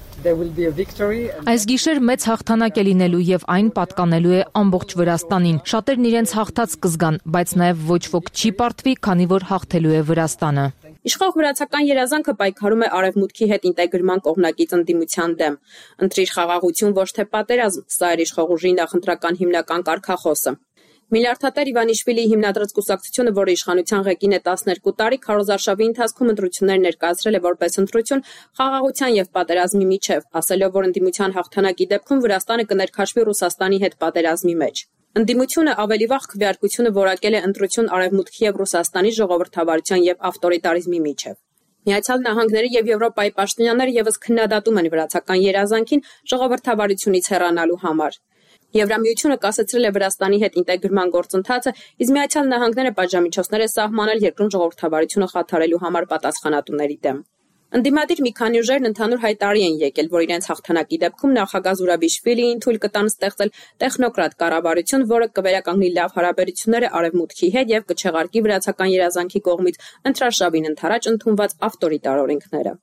Այս գիշեր մեծ հաղթանակ է լինելու եւ այն պատկանելու է ամբողջ Վրաստանին։ Շատերն իրենց հաղթած կզգան, բայց նաեւ ոչ ոք չի պարտվի, քանի որ հաղթելու է Վրաստանը։ Իշխող վրացական երազանքը պայքարում է արևմուտքի հետ ինտեգրման կողմնակից ընդդիմության դեմ։ Ընտրիր խաղաղություն, ոչ թե պատերազմ, սա էր իշխող ուժի նախընտրական հիմնական կարգախոսը։ Միլիարդատեր Իվանիշվիլիի հիմնադրած կուսակցությունը, որը իշխանության ղեկին է տասներկու տարի, քարոզարշավի ընթացքում ընտրություններ ներկայացրել է որպես ընտրություն խաղաղության եւ պատերազմի միջև, ասելով, որ ընդդիմության հաղթանակի դեպքում Վրաստանը կներքաշվի Ռուսաստանի հետ պատերազմի մեջ։ Ընդդիմությունը ավելի վաղ քվեարկությունը որակել է ընտրություն Արևմուտքի եւ Ռուսաստանի ժողովրդավարության եւ ավտորիտարիզմի միջև։ Միացյալ Նահանգները եւ Եվրոպայի պաշտոնյաները եւս քննադատում են վրացական երազանքին ժողովրդավարությունից հեռանալու համար։ Եվրամիությունը կասեցրել է Վրաստանի հետ ինտեգրման գործընթացը, իսկ Միացյալ Նահանգները պատժամիջոցներ է սահմանել երկրում ժողովրդավարությունը խաթարելու համար պատասխանատուների դեմ։ Ընդդիմադիր մի քանի ուժերն ընդհանուր հայտարարի են եկել, որ իրենց հաղթանակի դեպքում նախագահ Զուրաբիշվիլիին թույլ կտան ստեղծել տեխնոկրատ կառավարություն, որը կվերականգնի լավ հարաբերությունները Արևմուտքի հետ եւ կչեղարկի վրացական երազանքի կողմից ընտրարշավին ընդառաջ ընդունված ավտորիտար օրենքները։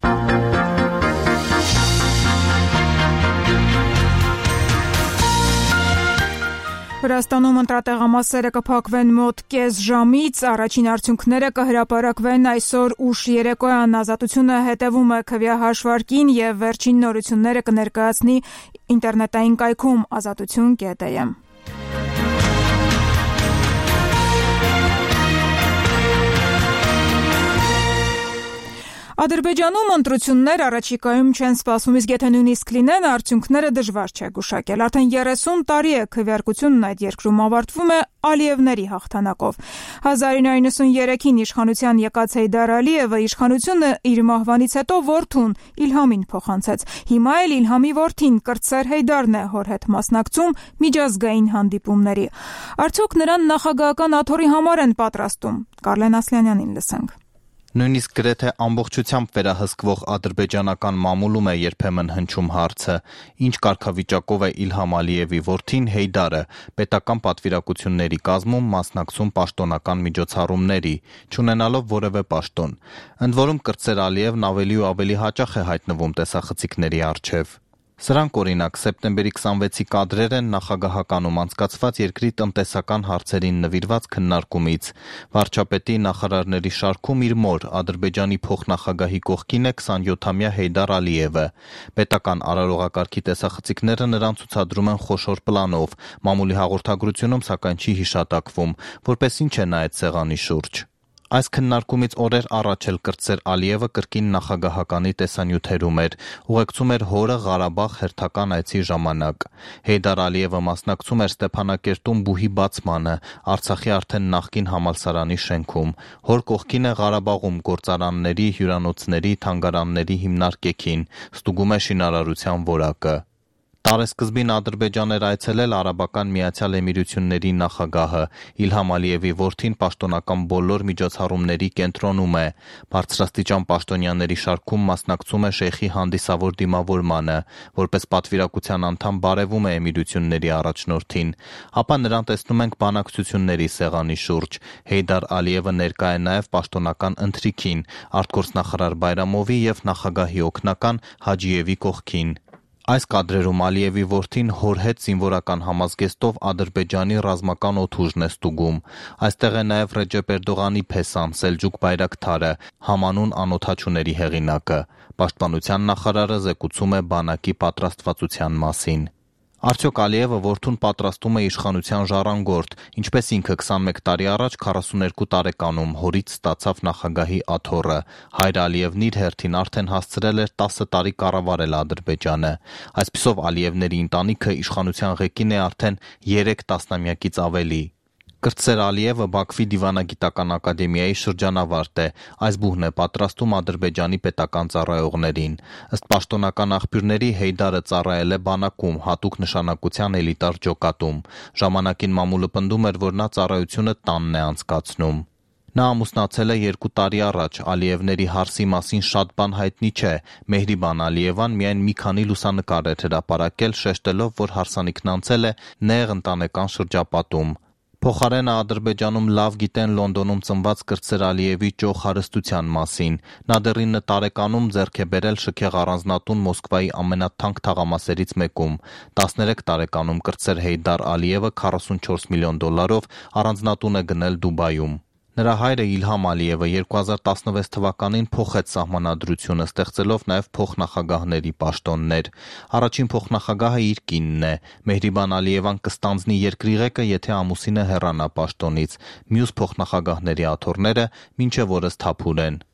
Վրաստանում ընտրատեղամասերը կփակվեն մոտ կես ժամից, առաջին արդյունքները կհրապարակվեն այսօր ուշ երեկոյան։ Ազատությունը հետևում է քվեահաշվարկին եւ վերջին նորությունները կներկայացնի ինտերնետային կայքում ազատություն կետ է եմ։ Ադրբեջանում ընտրություններ առաջիկայում չեն սպասվում, իսկ եթե նույնիսկ լինեն, արդյունքները դժվար չէ գուշակել։ Արդեն երեսուն տարի է քվեարկությունն այդ երկրում ավարտվում է Ալիևների հաղթանակով։ հազար ինը հարյուր նվաթերին իշխանության եկած Հեյդար Ալիևը իշխանությունը իր մահվանից հետո որդուն Իլհամին փոխանցեց։ Հիմա էլ Իլհամի որդին կրտսեր Հեյդարն է հոր հետ մասնակցում միջազգային հանդիպումների։ Արդյոք նրան նախագահական աթոռի համար են պատրաստում։ Կարլեն Ասլյանյանին լսենք։ Նույնիսկ գրեթե ամբողջությամբ վերահսկվող ադրբեջանական մամուլում է երբեմն հնչում հարցը. ինչ կարգավիճակով է Իլհամ Ալիևի որդին Հեյդարը, պետական պատվիրակությունների կազմում մասնակցում պաշտոնական միջոցառումների, չունենալով որևէ պաշտոն։ Ընդ որում կրտսեր Ալիևն ավելի ու ավելի հաճախ է հայտնվում տեսախցիկների առջև։ Սրանք օրինակ սեպտեմբերի քսանվեցի կադրեր են նախագահականում անցկացված երկրի տնտեսական հարցերին նվիրված քննարկումից։ Վարչապետի նախարարների շարքում իր մոր Ադրբեջանի փոխնախագահի կողքին է քսանյոթամյա Հեյդար Ալիևը։ Պետական արարողակարգի տեսախցիկները նրան ցուցադրում են խոշոր պլանով, մամուլի հաղորդագրությունում սակայն չի հիշատակվում, որպես ինչ է նա այդ սեղանի շուրջ։ Այս քննարկումից օրեր առաջ էլ կրտսեր Ալիևը կրկին նախագահականի տեսանյութերում էր, ուղեկցում էր հորը Ղարաբաղ հերթական այցի ժամանակ։ Հեյդար Ալիևը մասնակցում էր Ստեփանակերտում բուհի բացմանը, Արցախի արդեն նախկին համալսարանի շենքում։ Հոր կողքին է Ղարաբաղում գործարանների, հյուրանոցների, թանգարանների հիմնարկեքին, ստուգում է շինարարության որակը։ Տարեսկզբին Ադրբեջան էր այցելել Արաբական Միացյալ Էմիրությունների նախագահը։ Իլհամ Ալիևի որդին պաշտոնական բոլոր միջոցառումների կենտրոնում է։ Բարձրաստիճան պաշտոնյաների շարքում մասնակցում է շեյխի հանդիսավոր դիմավորմանը, որպես պատվիրակության անդամ բարևում է Էմիրությունների առաջնորդին։ Ապա նրան տեսնում ենք բանակցությունների սեղանի շուրջ։ Հեյդար Ալիևը ներկա է նաև պաշտոնական ընթրիքին, արտգործնախարար Բայրամովի և նախագահի օգնական Հաջիևի կողքին։ Այս կադրերում Ալիևի որդին հոր հետ զինվորական համազգեստով Ադրբեջանի ռազմական օդուժն է ստուգում։ Այստեղ է նաև Ռեջեփ Էրդողանի փեսան Սելջուկ Բայրակթարը, համանուն անօդաչուների հեղինակը։ Պաշտպանության նախարարը զեկուցում է բանակի պատրաստվածության մասին։ Արդյոք Ալիևը որդուն պատրաստում է իշխանության ժառանգորդ, ինչպես ինքը քսանմեկ տարի առաջ քառասուներկու տարեկանում հորից ստացավ նախագահի աթոռը։ Հայր Ալիևն իր հերթին արդեն հասցրել էր տասը տարի կառավարել Ադրբեջանը։ Այսպիսով Ալիևների ընտանիքը իշխանության ղեկին է արդեն երեք տասնամյակից ավելի։ Կրտսեր Ալիևը Բաքվի դիվանագիտական ակադեմիայի շրջանավարտ է։ Այս բուհն է պատրաստում Ադրբեջանի պետական ծառայողներին։ Ըստ պաշտոնական աղբյուրների Հեյդարը ծառայել է բանակում, հատուկ նշանակության էլիտար ջոկատում։ Ժամանակին մամուլը պնդում էր, որ նա ծառայությունը տանն է անցկացնում։ Նա ամուսնացել է երկու տարի առաջ, Ալիևների հարսի մասին շատ բան հայտնի չէ։ Մեհրիբան Ալիևան միայն մի քանի լուսանկար էր հրապարակել, շեշտելով, որ հարսանիքն անցել է նեղ ընտանեկան շրջապատում։ Փոխարենը Ադրբեջանում լավ գիտեն Լոնդոնում ծնված Կրտսեր Ալիևի ճոխ հարստության մասին։ Նա դեռ ինը տարեկանում ձեռք է բերել շքեղ առանձնատուն Մոսկվայի ամենաթանկ թաղամասերից մեկում։ տասներեք տարեկանում Կրտսեր Հեյդար Ալիևը քառասունչորս միլիոն դոլարով առանձնատուն է գնել Դուբայում։ Նրա հայրը Իլհամ Ալիևը երկու հազար տասնվեց թվականին փոխեց սահմանադրությունը, ստեղծելով նաև փոխնախագահների պաշտոններ։ Առաջին փոխնախագահը իր կինն է։ Մեհրիբան Ալիևան կստանձնի երկրի ղեկը, եթե ամուսինը հեռանա պաշտոնից։ Մյուս փոխնախագահների աթոռները մինչև օրս թափուր են։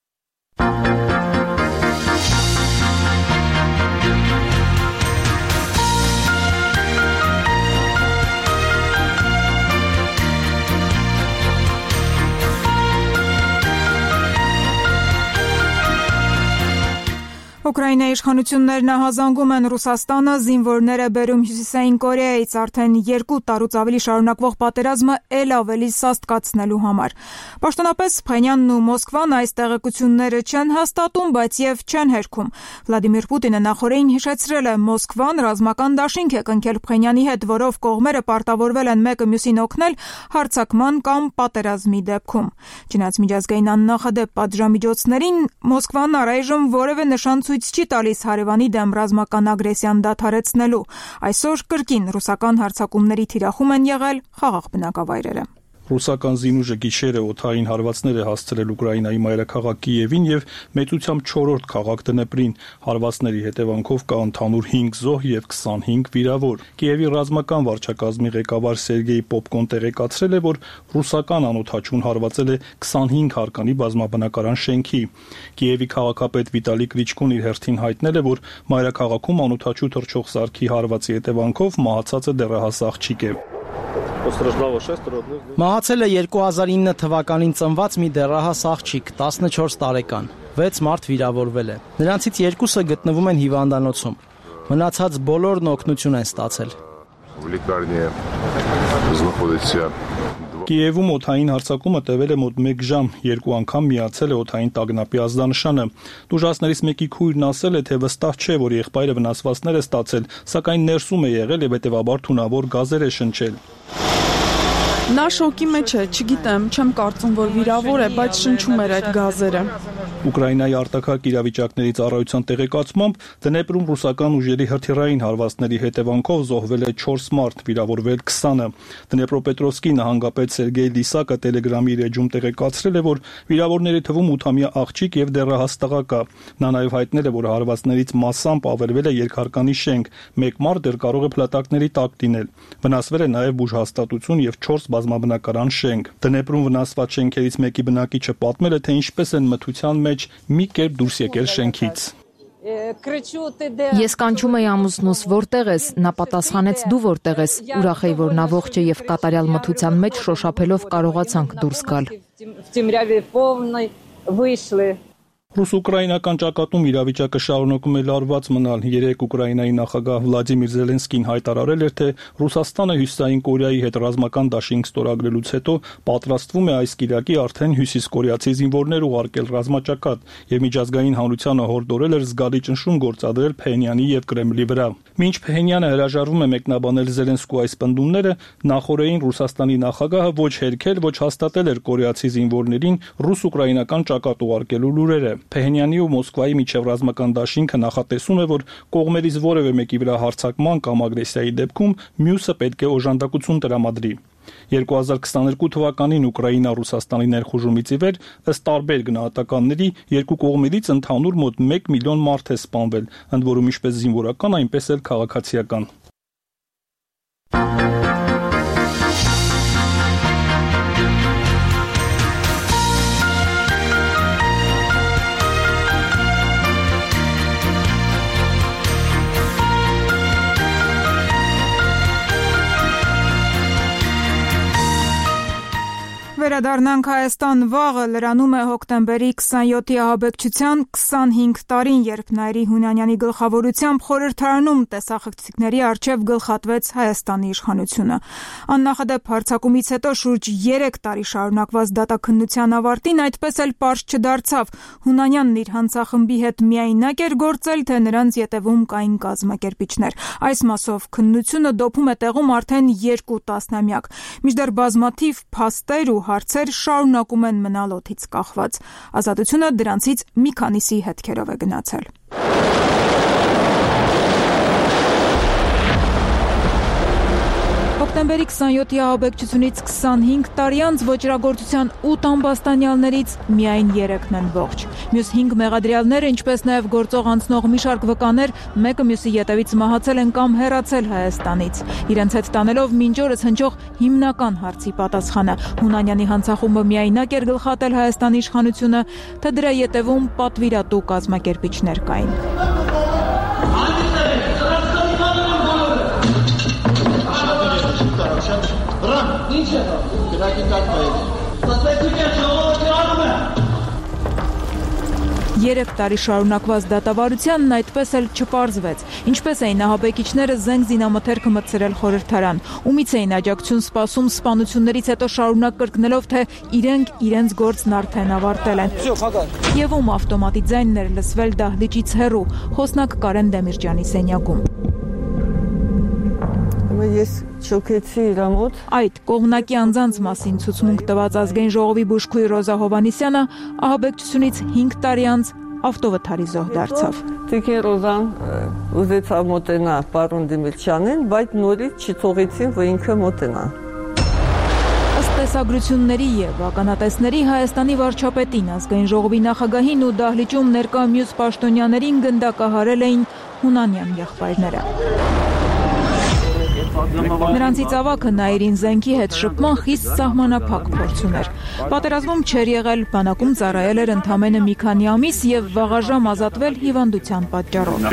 Ուկրաինայի իշխանություններն ահազանգում են Ռուսաստանը զինվորները բերում Հյուսիսային Կորեայից արդեն երկու տարուց ավելի շարունակվող պատերազմը ել ավելի սաստկացնելու համար։ Պաշտոնապես Փենյանն ու Մոսկվան այս տեղեկությունները չեն հաստատում, բայց եւ չեն հերքում։ Վլադիմիր Պուտինը նախորդին հիշեցրել է Մոսկվան ռազմական դաշինք է կնքել Փենյանի հետ, որով կողմերը պարտավորվել են մեկը մյուսին օգնել հարձակման կամ պատերազմի դեպքում։ Չնայած միջազգային աննախադեպ պատժամիջոցներին Մոսկվան առայժմ որևէ նշան ցույց չի տալիս հարևանի դեմ ռազմական ագրեսիան դադարեցնելու։ Այսօր կրկին ռուսական հարձակումների թիրախում են եղել խաղաղ բնակավայրերը։ Ռուսական զինուժը գիշերը օդային հարվածներ է հասցրել Ուկրաինայի մայրաքաղաք Կիևին եւ մեծությամբ չորրորդ քաղաք Դնեպրին։ Հարվածների հետևանքով կա ընդհանուր հինգ զոհ եւ քսանհինգ վիրավոր։ Կիևի ռազմական վարչակազմի ղեկավար Սերգեյ Պոպկոն տեղեկացրել է, որ ռուսական անօդաչուն հարվածել է քսանհինգ հարկանի բազմաբնակարան շենքի։ Կիևի քաղաքապետ Վիտալի Կլիչկոն իր հերթին հայտնել է, որ մայրաքաղաքում անօդաչու թռչող սարքի հարվածի հետևանքով մահացածը դեռահաս աղջիկ է։ Մահացել է երկու հազար ինը թվականին ծնված մի դեռահաս աղջիկ, տասնչորս տարեկան, վեց մարդ վիրավորվել է։ Նրանցից երկուսը գտնվում են հիվանդանոցում։ Մնացած բոլորն օգնություն են ստացել։ Կիևում օդային հարձակումը տևել է մոտ մեկ ժամ, երկու անգամ միացել է օդային տագնապի ազդանշանը։ Տուժածներից մեկի քույրն ասել է, թե վստահ չէ, որ եղբայրը վնասվածքներ է ստացել, սակայն ներսում է եղել եւ հետեւաբար թունավոր գազեր է շնչել։ Նա շոկի մեջ է, չգիտեմ, չեմ կարծում, որ վիրավոր է, բայց շնչում էր այդ գազերը։ Ուկրաինայի արտակարգ իրավիճակների ծառայության տեղեկացմամբ Դնեպրում ռուսական ուժերի հրթիռային հարվածների հետևանքով զոհվել է չորս մարդ, վիրավորվել քսանը։ Դնեպրոպետրովսկի նահանգապետ Սերգեյ Լիսակը Telegram-ի իր էջում տեղեկացրել է, որ վիրավորների թվում ութամյա աղջիկ եւ դեռահաս տղա կա։ Նա նաեւ հայտնել է, որ հարվածներից մասամբ ավերվել է երկհարկանի շենք, մեկ մարդ դեռ կարող է փլատակների տակ դինել։ Վնասվել է նաեւ բուժհաստատություն եւ չորս բազմաբնակարան շենք։ Դնեպրում վնասված շենքերից մեկի բնակիչը պատմել է, թե ինչպես են մթության մեջ մի կերպ դուրս եկել շենքից։ Ես կանչում էի ամուսնուս, որտեղ ես, նա պատասխանեց, դու որտեղ ես, ուրախ էի, որ նա ողջ է եւ կատարյալ մթության մեջ շոշափելով կարողացանք դուրս գալ։ Ռուս-ուկրաինական ճակատում իրավիճակը շարունակում է լարված մնալ։ Երեկ Ուկրաինայի նախագահ Վլադիմիր Զելենսկին հայտարարել էր, թե Ռուսաստանը Հյուսիսային Կորեայի հետ ռազմական դաշինք ստորագրելուց հետո պատրաստվում է այս կիրակի արդեն հյուսիսկորեացի զինվորներ ուղարկել ռազմաճակատ եւ միջազգային հանրությանը հորդորել էր զգալի ճնշում գործադրել Փհենյանի եւ Կրեմլի վրա։ Մինչ Փհենյանը հրաժարվում է մեկնաբանել Զելենսկու այս պնդումները, նախորդին Ռուսաստանի նախագահը ոչ հերքել, ոչ հաստատել էր կորեացի զինվորներին ռուս-ուկրաինական ճակատ ուղարկելու լուրերը։ Փհենյանի ու Մոսկվայի միջև ռազմական դաշինքը նախատեսում է, որ կողմերից որևէ մեկի վրա հարձակման կամ ագրեսիայի դեպքում մյուսը պետք է օժանդակություն տրամադրի։ երկու հազար քսաներկու թվականին Ուկրաինա-Ռուսաստանի ներխուժումից ի վեր ըստ տարբեր գնահատականների երկու կողմերից ընդհանուր մոտ մեկ միլիոն մարդ է սպանվել, ընդ որում ինչպես զինվորական, այնպես էլ քաղաքացիական։ Վերադառնանք Հայաստան վաղը լրանում է հոկտեմբերի քսանյոթի ահաբեկչության քսանհինգ տարին, երբ Նաիրի Հունանյանի գլխավորությամբ խորհրդարանում տեսախցիկների առջև գլխատվեց Հայաստանի իշխանությունը։ Աննախադեպ հարձակումից հետո շուրջ երեք տարի շարունակված դատաքննության ավարտին այդպես էլ պարզ չդարձավ Հունանյանն իր հանցախմբի հետ միայնակ էր գործել, թե նրանց ետևում կային կազմակերպիչներ։ Այս մասով քննությունը դոփում է տեղում արդեն երկու տասնամյակ։ Մինչդեռ բազմաթիվ փաստեր ու հարցեր շարունակում են մնալ օդից կախված։ Ազատությունը դրանցից մի քանիսի հետքերով է գնացել։ Հոկտեմբերի քսանյոթի ահաբեկչությունից քսանհինգ տարի անց ոճրագործության ութ ամբաստանյալներից միայն երեքն են ողջ։ Մյուս հինգ մեղադրյալները, ինչպես նաև գործող անցնող մի շարք վկաներ, մեկը մյուսի ետևից մահացել են կամ հեռացել Հայաստանից։ Իրենց հետ տանելով մինչ օրս հնչող հիմնական հարցի պատասխանը՝ Հունանյանի հանցախումբը միայնակ էր գլխատել Հայաստանի իշխանությունը, թե դրա ետևում պատվիրատու կազմակերպիչներ կային։ Երեք տարի շարունակված դատավարությանն այդպես էլ չպարզվեց։ Ինչպես էին ահաբեկիչները զենք զինամթերքը մտցրել խորհրդարան, ումից էին աջակցություն սպասում սպանություններից հետո շարունակ կրկնելով, թե իրենք իրենց գործն արդեն ավարտել են։ Եվ ում ավտոմատի ձայնն էր լսվել դահլիճից հեռու, խոսնակ Կարեն Դեմիրճյանի սենյակում։ Ես շոկեցի իր մոտ։ Այդ կողմնակի անձանց մասին ցուցմունք տված ազգային ժողովի բուժքույր Ռոզա Հովհաննիսյանը ահաբեկչությունից հինգ տարի անց ավտովթարի զոհ դարձավ։ Տիկին Ռոզան ուզեցավ մոտենա պարոն Դեմիրճյանին, բայց նորից չթողեցին, որ ինքը մոտենա։ Ըստ տեսագրությունների եւ ականատեսների Հայաստանի վարչապետին, ազգային ժողովի նախագահին ու դահլիճում ներկա մյուս պաշտոնյաներին գնդակահարել էին Հունանյան եղբայրները։ Նրանցից ավագը Նաիրին զենքի հետ շփման խիստ սահմանափակ փորձ ուներ։ Պատերազմում չէր եղել, բանակում ծառայել էր ընդամենը մի քանի ամիս եւ վաղաժամ ազատվել հիվանդության պատճառով։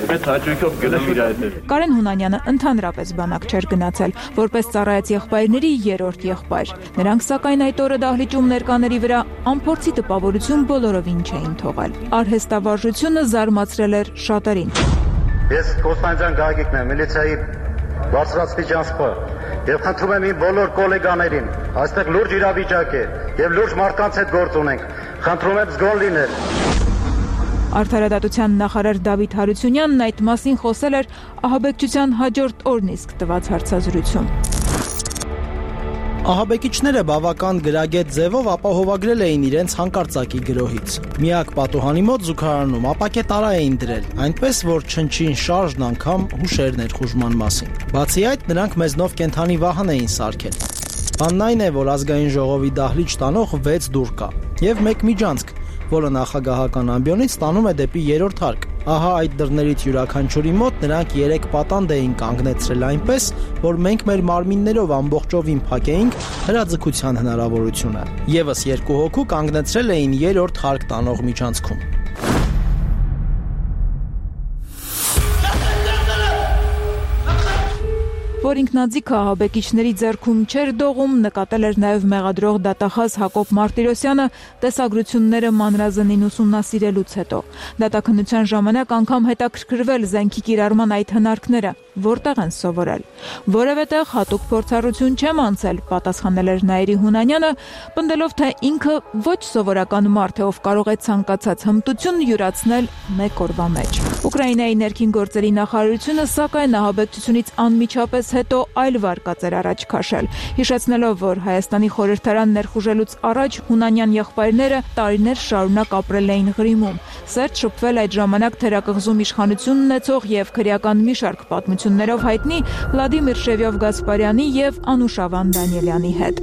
Կարեն Հունանյանը ընդհանրապես բանակ չէր գնացել, որպես ծառայած եղբայրների երրորդ եղբայր։ Նրանք սակայն այդ օրը դահլիճում ներկաների վրա անփորձի տպավորություն բոլորովին չէին թողել։ Արհեստավարժությունը զարմացրել էր շատերին։ Ես Կոստանդյան Գագիկն եմ, միլիցիայի բարձրաստիճան սպա, եւ խնդրում եմ իմ բոլոր գոլեգաներին, այստեղ լուրջ իրավիճակ է եւ լուրջ մարդկանց հետ գործ ունենք, խնդրում եմ զգոն լինել։ Արդարադատության նախարար Դավիթ Հարությունյանն այդ մասին խոսել էր ահաբեկչության հաջորդ օրն իսկ տված հարցազրույցում։ Ահաբեկիչները բավական գրագետ ձևով ապահովագրել էին իրենց հանկարծակի գրոհից։ Միակ պատուհանի մոտ զուգարանում ապակե տարա էին դրել, այնպես որ չնչին շարժն անգամ հուշեր ներխուժման մասին։ Բացի այդ, նրանք մեզնով կենթանի վահան էին սարքել։ Բանն այն է, որ ազգային ժողովի դահլիճ տանող վեց դուռ կա եւ մեկ միջանցք, որը նախագահական ամբիոնից ստանում է դեպի երրորդ հարկ։ Ահա այդ դռներից յուրաքանչյուրի մոտ նրանք երեք պատանդ էին կանգնեցրել այնպես, որ մենք մեր մարմիններով ամբողջովին փակեինք հրաձգության հնարավորությունը։ Եվս երկու հոգու կանգնեցրել էին երրորդ հարկ տանող միջանցքում։ որ ինքնաձիգը ահաբեկիչների ձեռքում չէր դողում, նկատել էր նաև մեղադրող դատախազ Հակոբ Մարտիրոսյանը տեսագրությունները մանրազնին ուսումնասիրելուց հետո։ Դատաքննության ժամանակ անգամ հետաքրքրվել զենքի կիրառման այդ հնարքները, որտեղ են սովորել։ Որևէ տեղ հատուկ փորձառություն չեմ անցել, պատասխանել էր Նաիրի Հունանյանը, պնդելով, թե ինքը ոչ սովորական մարդ է, ով կարող է ցանկացած հմտություն յուրացնել մեկ օրվա մեջ։ Ուկրաինայի ներքին գործերի նախարարությունը սակայն ահաբեկչությունից անմիջապես հետո այլ վարկածեր առաջ քաշել, հիշեցնելով, որ Հայաստանի խորհրդարան ներխուժելուց առաջ Հունանյան եղբայրները տարիներ շարունակ ապրել էին Ղրիմում։ Սերտ շփվել այդ ժամանակ թերակղզում իշխանություն ունեցող եւ քրեական մի շարք պատմություններով հայտնի Վլադիմիր Շևյով-Գասպարյանի եւ Անուշավան Դանիելյանի հետ։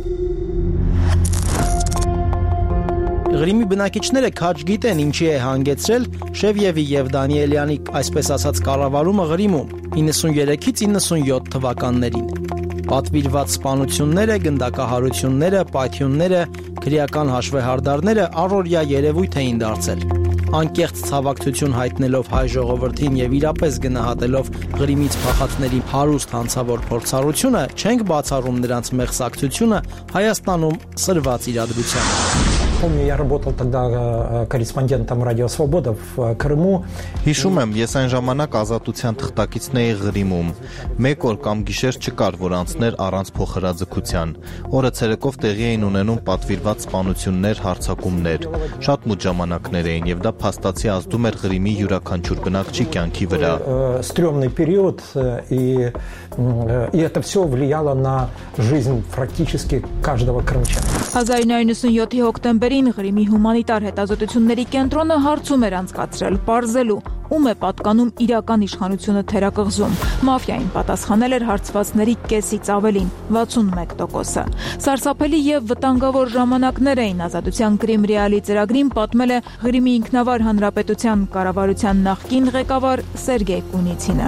Ղրիմի բնակիչները քաջ գիտեն ինչի է հանգեցրել Շևյևի եւ Դանիելյանի այսպես ասած կառավարումը Ղրիմում իննսուններեքից իննսունյոթ թվականներին։ Պատվիրված սպանությունները, գնդակահարությունները, պայթյունները, քրեական հաշվեհարդարները առօրյա երևույթ էին դարձել։ Անկեղծ ցավակցություն հայտնելով հայ ժողովրդին եւ իրապես գնահատելով Ղրիմից փախածների հարուստ հանցավոր փորձառությունը, չենք բացառում նրանց մեղսակցությունը Հայաստանում սրված իրադրությանը։ Помню, я работал тогда корреспондентом Радио Свобода в Крыму. Հիշում եմ, ես այն ժամանակ ազատության թղթակիցն էի Ղրիմում։ Մեկ օր կամ գիշեր չկար, որ անցներ առանց փոխհրաձգության։ Օրը ցերեկով տեղի էին ունենում պատվիրված սպանություններ, հարձակումներ։ Շատ մութ ժամանակներ էին եւ դա փաստացի ազդում էր Ղրիմի յուրաքանչյուր բնակչի կյանքի վրա։ Стрёмный период, и и это всё влияло на жизнь практически каждого крымчанина. հազար իննսուն իննսունյոթի հոկտեմբերին Ղրիմի հումանիտար հետազոտությունների կենտրոնը հարցում էր անցկացրել, պարզելու, ում է պատկանում իրական իշխանությունը թերակղզում։ Մաֆիային պատասխանել էր հարցվածների կեսից ավելին՝ վաթսունմեկ տոկոսը։ Սարսափելի եւ վտանգավոր ժամանակներ էին ազատության Կրիմ Ռեալի ծրագրին պատմել է Ղրիմի ինքնավար հանրապետության կառավարության նախկին ղեկավար Սերգեյ Կունիցինը։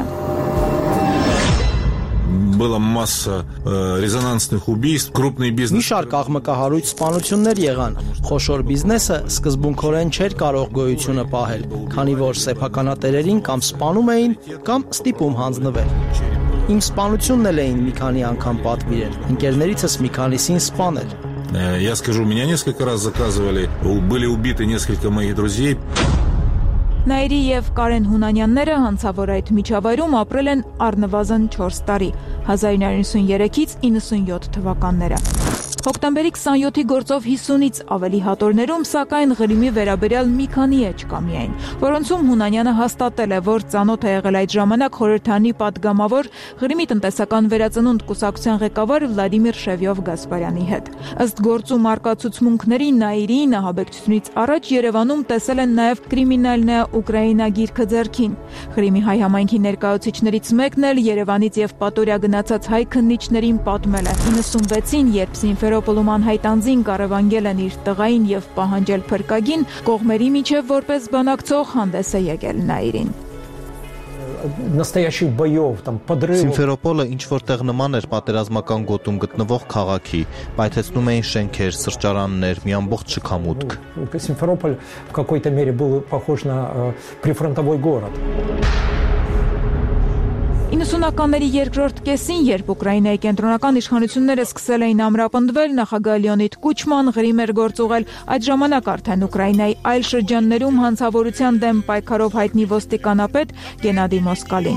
Была масса э, резонансных убийств, крупный бизнес. Մի շարք աղմկահարույց սպանություններ եղան։ Խոշոր բիզնեսը սկզբունքորեն չէր կարող գոյությունը պահել, քանի որ սեփականատերերին կամ սպանում էին, կամ ստիպում հանձնվել։ Իմ սպանությունն էլ էին մի քանի անգամ պատվիրել, ընկերներիցս մի քանիսին սպանել։ Я скажу, меня несколько раз заказывали, были убиты несколько моих друзей. Նաիրի եւ Կարեն Հունանյանները հանցավոր այդ միջավայրում ապրել են առնվազն չորս տարի՝ հազար իննսուն իննսուներեքից իննսունյոթ թվականները։ Հոկտեմբերի քսանյոթի գործով հիսունից ավելի հատորներում, սակայն Ղրիմի վերաբերյալ մի քանի էջ կա միայն, որոնցում Հունանյանը հաստատել է, որ ծանոթ է եղել այդ ժամանակ խորհրդանի падգամավոր Ղրիմի տնտեսական վերածնունդ կուսակցության ղեկավար Վլադիմիր Շևյով-Գասպարյանի հետ։ Ըստ գործում արկա ցուցմունքների Նաիրին ահաբեկչությունից առաջ Երևանում տեսել են նաև կրիմինալնա Ուկրաինա գիրքը ձեռքին։ Ղրիմի հայ համայնքի ներկայացուցիչներից մեկն էլ Երևանից եւ Պատորիա գնացած հայ քննիչներին պատմել է իննսունվեցին, երբ Սիմֆերոպոլում անհայտ անձին կառավանգել են իր տղային եւ պահանջել փրկագին, կողմերի միջև որպես բանակցող հանդես է եկել Նաիրին։ Настоящих боев, там подрывов. Սիմֆերոպոլը ինչ որտեղ նման էր պատերազմական գոտում գտնվող քաղաքի, պայթեցնում էին շենքեր, սրճարաններ, մի ամբողջ շքամուտք։ Симферополь в какой-то мере был похож на прифронтовой город. իննսունականների երկրորդ կեսին, երբ Ուկրաինայի կենտրոնական իշխանությունները սկսել էին ամրապնդվել, նախագահ Լեոնիդ Կուչման Ղրիմ էր գործուղել այդ ժամանակ արդեն Ուկրաինայի այլ շրջաններում հանցավորության դեմ պայքարով հայտնի ոստիկանապետ Գենադի Մոսկալին։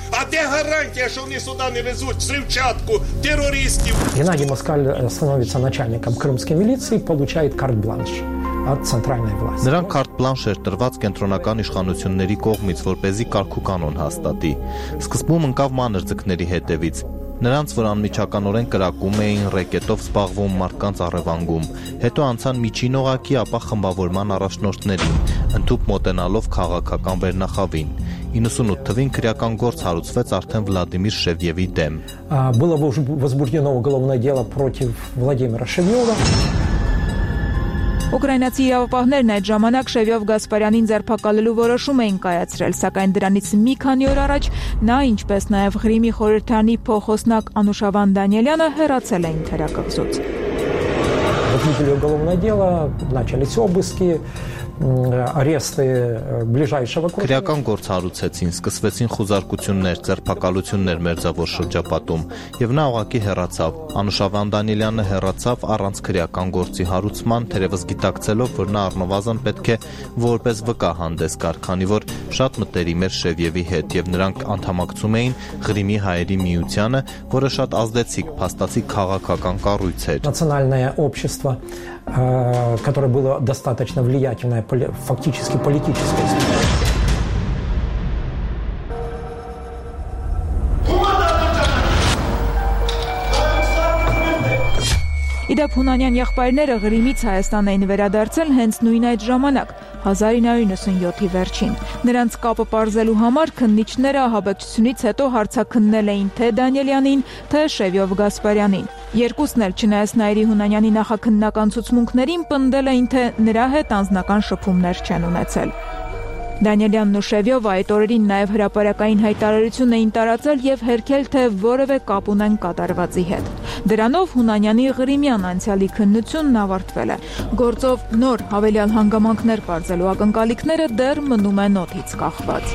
Геннадий Москаль становится начальником крымской милиции, получает карт-бланш от центральной власти. Նրան карт-բլանշ էր տրված կենտրոնական իշխանությունների կողմից, որպեսզի կարգուկանոն հաստատի։ Սկզբում ընկավ մանր ձկների հետևից։ Նրանց, որ անմիջականորեն կրակում էին, ռեկետով զբաղվում, մարդկանց առևանգում, հետո անցան միջին օղակի, ապա խմբավորման առաջնորդներին, ընդհուպ մոտենալով քաղաքական վերնախավին։ իննսունութ թվին քրեական գործ հարուցվեց արդեն Վլադիմիր Շևյևի դեմ։ Было возбуждено уголовное дело против Владимира Шевьева. Ուկրաինացի իրավապահներն այդ ժամանակ Շևյով-Գասպարյանին ձերբակալելու որոշում էին կայացրել, սակայն դրանից մի քանի օր առաջ նա, ինչպես նաև Ղրիմի խորհրդանի փոխոսնակ Անուշավան Դանիելյանը հեռացել էին թերակղզուց։ возбудили уголовное дело, начались обыски, արեստը ближайшего կողմը Քրեական գործ հարուցեցին, սկսվեցին խուզարկություններ, ձերբակալություններ մերձավոր շրջապատում, եւ նա ուղակի հեռացավ։ Անուշավան Դանիելյանը հեռացավ առանց քրեական գործի հարուցման, թերևս գիտակցելով, որ նա առնվազն պետք է որպես վկա հանդես գար, քանի որ շատ մտերիմ էր Շևյևի հետ եւ նրանք անդամակցում էին Ղրիմի հայերի միությանը, որը շատ ազդեցիկ փաստացի քաղաքական կառույց էր։ Национальное общество, которое было достаточно влиятельное, фактически политическое. Իդեպ հունանյան եղբայրները Ղրիմից Հայաստան էին վերադարձել հենց նույն այդ ժամանակ, հազար ինը հարյուր նվսանյոթի վերջին։ Նրանց կապը պարզելու համար քննիչները ահաբեկչությունից հետո հարցաքննել էին թե Դանիելյանին, թե Շևյով Գասպարյանին։ Երկուսն էլ չնայած Նայիրի Հունանյանի նախաքննական ցուցմունքներին պնդել էին, թե նրա հետ անձնական շփումներ չեն ունեցել։ Դանիելյանն ու Շևյովը այդ օրերին նաև հրապարակային հայտարարություն էին տարածել եւ հերքել, թե որևէ կապ ունեն կատարվածի հետ։ Դրանով Հունանյանի Ղրիմյան անցյալի քննությունն ավարտվել է։ Գործով նոր հավելյալ հանգամանքներ բարձելու ակնկալիքները դեռ մնում են օդից կախված։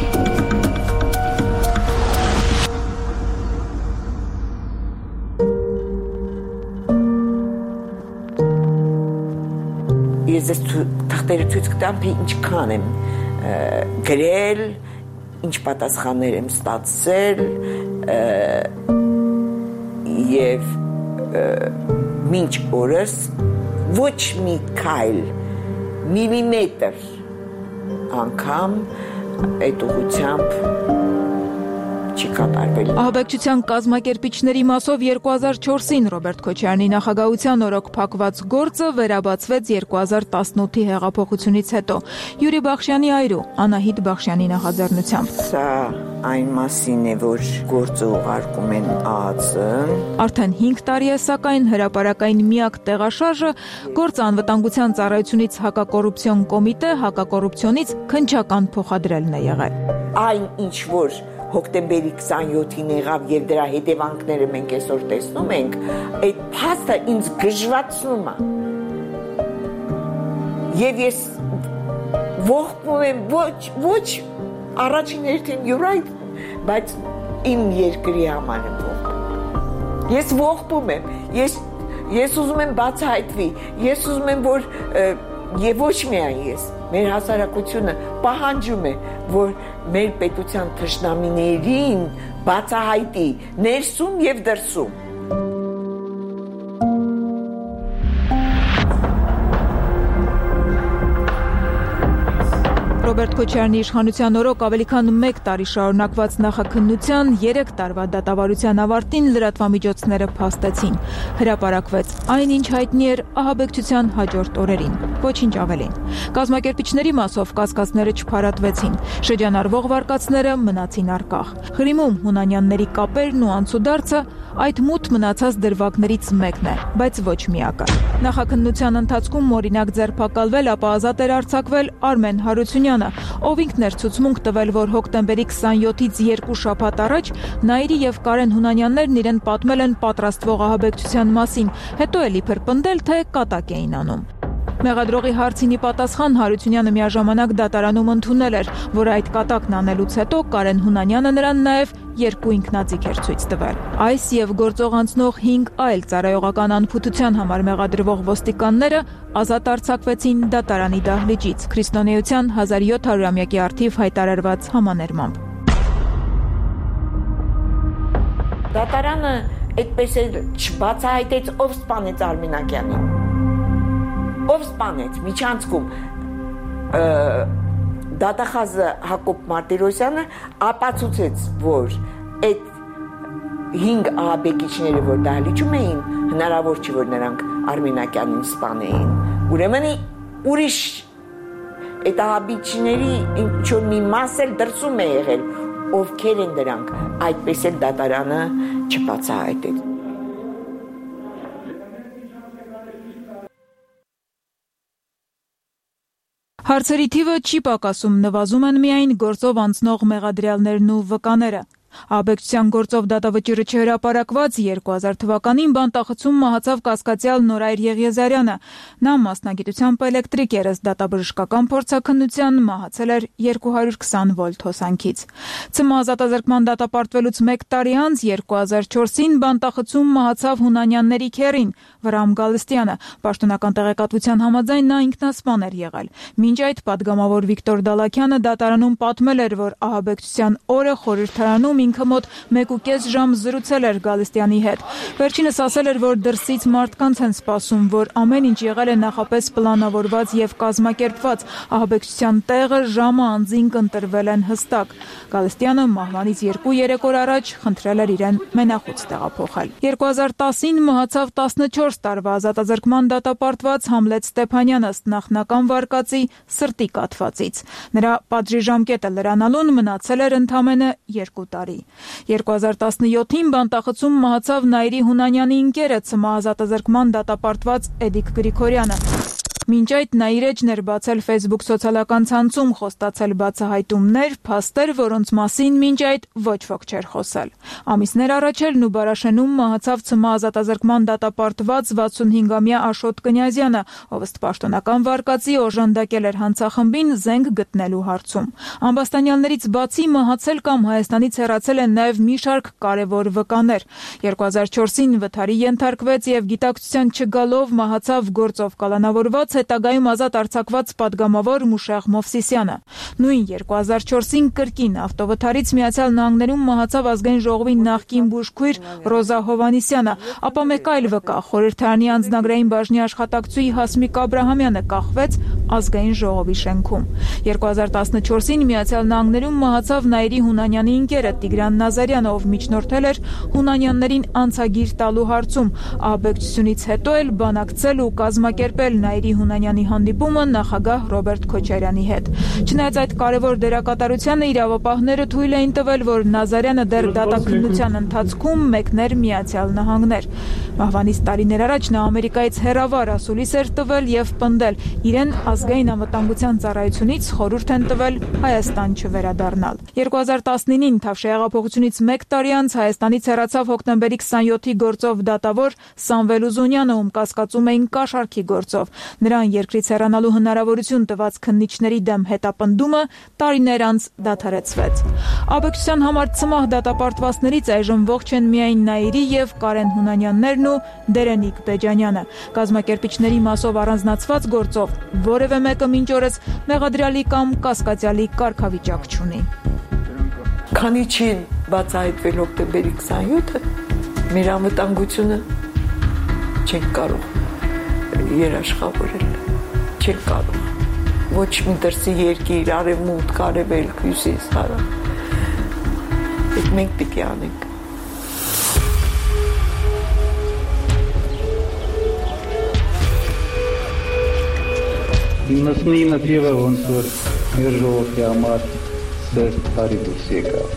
Ես այս թղթերը ցույց կտամ, թե ինչքան եմ գրել, ինչ պատասխաններ եմ ստացել եւ մինչ օրս ոչ մի քայլ միլիմետր անգամ այդ ուղղությամբ չի կատարվել։ Ահաբեկչության կազմակերպիչների մասով երկու հազար չորսին Ռոբերտ Քոչարյանի նախագահության օրոք փակված գործը վերաբացվեց երկու հազար տասնութի հեղափոխությունից հետո Յուրի Բախշյանի այրու Անահիտ Բախշյանի նախաձեռնությամբ։ Սա այն մասին է, որ գործը ուղարկում են ԱԱԾ-ն։ Արդեն հինգ տարի է, սակայն հրապարակային միակ տեղաշարժը գործը անվտանգության ծառայությունից հակակոռուպցիոն կոմիտե հակակոռուպցիոնից քննչական փոխադրելն է եղել։ Այն ինչ որ հոկտեմբերի քսանյոթին եղավ եւ դրա հետևանքները մենք այսօր տեսնում ենք, այդ փաստը ինձ գժվացնում է։ Եվ ես ողբում եմ ոչ ոչ առաջին հերթին you're right, բայց իմ երկրի համար եմ ողբում։ Ես ողբում եմ, ես ես ուզում եմ բացահայտվի, ես ուզում եմ որ եւ ոչ միայն ես, մեր հասարակությունը պահանջում է, որ մեր պետության թշնամիներին բացահայտի ներսում եւ դրսում։ Ռոբերտ Քոչարյանի իշխանության օրոք ավելի քան մեկ տարի շարունակված նախաքննության երեք տարվա դատավարության ավարտին լրատվամիջոցները փաստեցին։ Հրապարակվեց այն, ինչ հայտնի էր ահաբեկչության հաջորդ օրերին, ոչինչ ավելին։ Կազմակերպիչների մասով կասկածները չփարատվեցին, շրջանառվող վարկածները մնացին առկախ։ Ղրիմում Հունանյանների կապերն ու անցուդարձը այդ մութ մնացած դրվագներից մեկն է, բայց ոչ միակը։ Նախաքննության ընթացքում օրինակ ձերբակալվել, ապա ազատ էր արձակվել Արմեն Հարությունյանը, ով ինքն էր ցուցմունք տվել, որ հոկտեմբերի քսանյոթից երկու շաբաթ առաջ Նայիրի եւ Կարեն Հունանյաններն իրեն պատմել են պատրաստվող ահաբեկչության մասին, հետո էլ իբր պնդել, թե կատակ էին անում։ Մեղադրողի հարցինի պատասխան Հարությունյանը միաժամանակ դատարանում ընդունել էր, որ այդ կատակն անելուց հետո Կարեն Հունանյանը նրան նաև երկու ինքնաձիգ էր ցույց տվել։ Այս եւ գործող անցնող հինգ այլ ծառայողական անփութության համար մեղադրվող ոստիկանները ազատ արձակվեցին դատարանի դահլիճից քրիստոնեության հազար յոթ հարյուրամյակի առթիվ հայտարարված համաներմամբ։ Դատարանը այդպես էլ չբացահայտեց, ով սպանեց Արմենակյանին։ Ով սպանեց միջանցքում դատախազը Հակոբ Մարտիրոսյանը ապացուցեց, որ այդ հինգ ահաբեկիչները, որ դահլիճում էին, հնարավոր չի, որ նրանք Արմենակյանին սպանեին։ Ուրեմն ուրիշ այդ ահաբեկիչների ինչ-որ մի մաս էլ դրսում է եղել, ովքեր են դրանք, այդպես էլ դատարանը չբացահայտեց։ Հարցերի թիվը չի պակասում, նվազում են միայն գործով անցնող մեղադրյալներն ու վկաները։ Ահաբեկչության գործով դատավճիռը չհրապարակված երկու հազար թվականին բանտախցում մահացավ կասկածյալ Նորայր Եղիազարյանը։ Նա մասնագիտությամբ էլեկտրիկ էր, ըստ դատաբժշկական փորձաքննության մահացել էր երկու հարյուր քսան վոլտ հոսանքից։ ՑՄ ազատազրկման դատապարտվելուց մեկ տարի անց երկու հազար չորսին բանտախցում մահացավ Հունանյանների քեռին Վրամ Գալստյանը։ Պաշտոնական տեղեկատվության համաձայն նա ինքնասպան էր եղել։ Մինչ այդ պատգամավոր Վիկտոր Դալաքյանը դատարանում պատմել էր, որ ահաբեկչության օրը խորհրդարանում ինքը մոտ մեկ ու կես ժամ զրուցել էր Գալստյանի հետ։ Վերջինս ասել էր, որ դրսից մարդկանց են սպասում, որ ամեն ինչ եղել է նախապես պլանավորված եւ կազմակերպված։ Ահաբեկչության տեղը, ժամը, անձինք ընտրվել են հստակ։ Գալստյանը մահվանից երկու-երեք օր առաջ խնդրել էր իրեն մենախոց տեղափոխել։ երկու հազար տասին մահացավ տասնչորս տարվա ազատազրկման դատապարտված Համլետ Ստեփանյանը ըստ նախնական վարկածի սրտի կաթվածից։ Նրա պատժի ժամկետը լրանալուն մնացել էր ընդամենը երկու տարի։ երկու հազար տասնյոթին բանտախցում մահացավ Նայիրի Հունանյանի ընկերը ՑՄ ազատազրկման դատապարտված Էդիկ Գրիգորյանը։ Մինչ այդ Նայիր էջն էր բացել Facebook սոցիալական ցանցում, խոստացել բացահայտումներ, փաստեր, որոնց մասին մինչ այդ ոչ ոք չէր խոսել։ Ամիսներ առաջ էլ Նուբարաշենում մահացավ ՑՄ ազատազրկման դատապարտված վաթսունհինգամյա Աշոտ Կնյազյանը, ով ըստ պաշտոնական վարկածի օժանդակել էր հանցախմբին զենք գտնելու հարցում։ Ամբաստանյալներից բացի մահացել կամ Հայաստանից հեռացել են նաև մի շարք կարևոր վկաներ։ երկու հազար չորսին վթարի ենթարկվեց եւ գիտակցության չգալով մահացավ գործով կալանավորված հետագայում ազատ արձակված պատգամավոր Մուշեղ Մովսիսյանը։ Նույն երկու հազար չորսին կրկին ավտովթարից Միացյալ Նահանգներում մահացավ ազգային ժողովի նախկին բուժքույր Ռոզա Հովանիսյանը, ապա մեկ այլ վկա խորհրդարանի անձնագրային բաժնի աշխատակցուհի Հասմիկ Աբրահամյանը կախվեց ազգային ժողովի շենքում։ երկու հազար տասնչորսին Միացյալ Նահանգներում մահացավ Նայիրի Հունանյանի ընկերը Տիգրան Նազարյանը, ով միջնորդել էր Հունանյաններին անցագիր տալու հարցում։ Ահաբեկչությունից հետո էլ բանակցել ու կազմակերպել Նայիրի Հունանյանի հանդիպումը նախագահ Ռոբերտ Քոչարյանի հետ։ Չնայած այդ կարևոր դերակատարությանը իրավապահները թույլ էին տվել, որ Նազարյանը դեռ դատաքննության ընթացքում մեկներ Միացյալ Նահանգներ։ Մահվանից տարիներ առաջ նա Ամերիկայից հեռավար ասուլիս էր տվել եւ պնդել, իրեն ազգային անվտանգության ծառայությունից խորհուրդ են տվել Հայաստան չվերադառնալ։ երկու հազար տասնինին Թավշյա հեղափոխությունից մեկ տարի անց Հայաստանից հեռացավ հոկտեմբերի քսանյոթի գործով դատավոր Սամվել Ուզունյանը, ում կասկածում էին կաշառքի գործով։ Նրան երկրից հեռանալու հնարավորություն տված քննիչների դեմ հետապնդումը տարիներ անց դադարեցվեց։ Ահաբեկչության համար ցմահ դատապարտվածներից այժմ ողջ են միայն Նայիրի եւ Կարեն Հունանյաններն ու Դերենիկ Բեջանյանը։ Կազմակերպիչների մասով առանձնացված գործով որևէ մեկը մինչ օրս մեղադրյալի կամ կասկածյալի կարգավիճակ չունի։ Քանի չի բացահայտվել հոկտեմբերի քսանյոթը, մեր անվտանգությունը չենք կարող երաշխավորել, չենք կարող։ Ոչ մի դրսի երկիր, արևմուտք, արևելք, հյուսիս, հարավ։ Այդ մենք պիտի անենք։ իննսունինը թիվը ոնց որ մեր ժողովրդի համար դες տարի դուրս եկավ։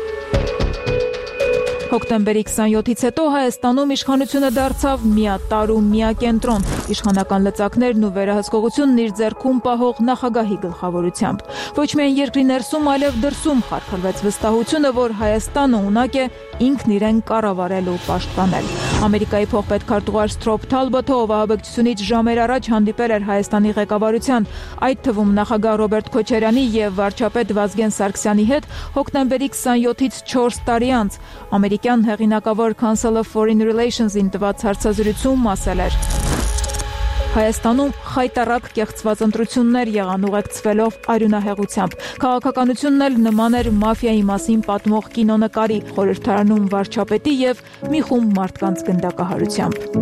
Հոկտեմբերի քսանյոթից հետո Հայաստանում իշխանությունը դարձավ միատարր ու միակենտրոն, իշխանական լծակներն ու վերահսկողությունն իր ձեռքում պահող նախագահի գլխավորությամբ։ Ոչ միայն երկրի ներսում, այլև դրսում խարխլվեց վստահությունը, որ Հայաստանը ունակ է ինքն իրեն կառավարել ու պաշտպանել։ Ամերիկայի փոխպետքարտուղար Սթրոփ Թալբոթը, ով ահաբեկչությունից ժամեր առաջ հանդիպել էր Հայաստանի ղեկավարության, այդ թվում նախագահ Ռոբերտ Քոչարյանի եւ վարչապետ Վազգեն Սարգսյանի հետ, հոկտեմբերի քսանյոթից չորս տարի անց ամերիկյան հեղինակավոր Council of Foreign Relations-ին տված հարցազրույցում ասել էր. Հայաստանում խայտառակ կեղծված ընտրություններ եղան ուղեկցվելով արյունահեղությամբ։ Քաղաքականությունն էլ նման էր մաֆիայի մասին պատմող կինոնկարի, խորհրդարանում վարչապետի եւ մի խումբ մարդկանց գնդակահարությամբ։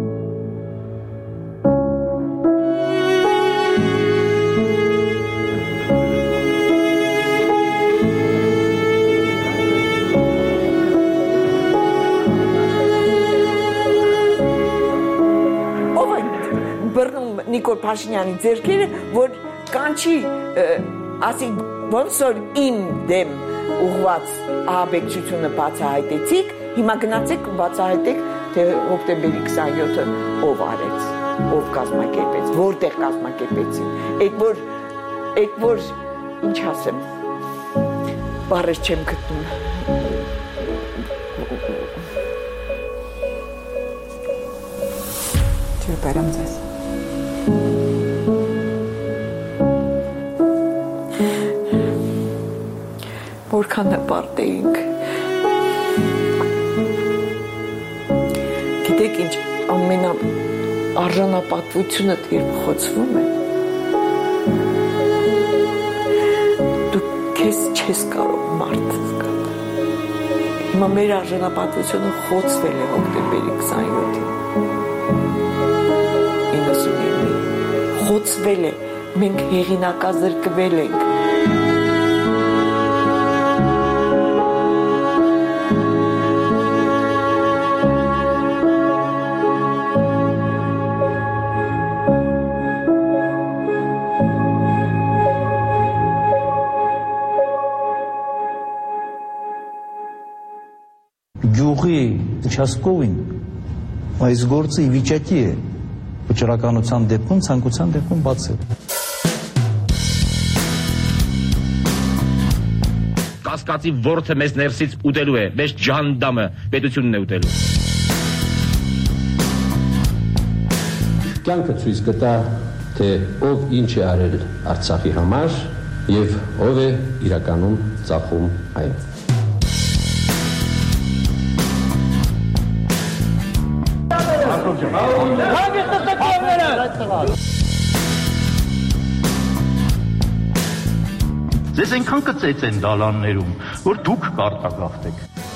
Նիկոլ Փաշինյանի ձեռքերը, որ կանչի ասի ոնց որ իմ դեմ ուղված ահաբեկչությունը բացահայտեցիք, հիմա գնացեք բացահայտեք, թե հոկտեմբերի քսանյոթը ով արեց, ով կազմակերպեց, որտեղ կազմակերպեցին։ Այդ որ այդ որ ինչ ասեմ, բառեր չեմ գտնում։ բերեմ ձեզ։ Որքան նպարտ էինք։ Գիտեք ինչ, ամենա արժանապատվությունը երբ խոցվում է, դու քեզ չես կարող մարդ զգալ։ Հիմա մեր արժանապատվությունը խոցվել է հոկտեմբերի քսանյոթին։ իննսունինի խոցվել է, մենք հեղինակազրկվել ենք։ Գյուղի участковին այս գործը ի վիճակի է վճռականության դեպքում, ցանկության դեպքում բացել։ Կասկածի որդը մեզ ներսից ուտելու է, մեզ ջանդամը պետությունն է ուտելու։ Կյանքը ցույց կտա, թե ով ինչ է արել Արցախի համար եւ ով է իրականում ծախում այն։ Ձեզ այնքան կծեց են դալաններում, որ դուք կարտագաղթեք։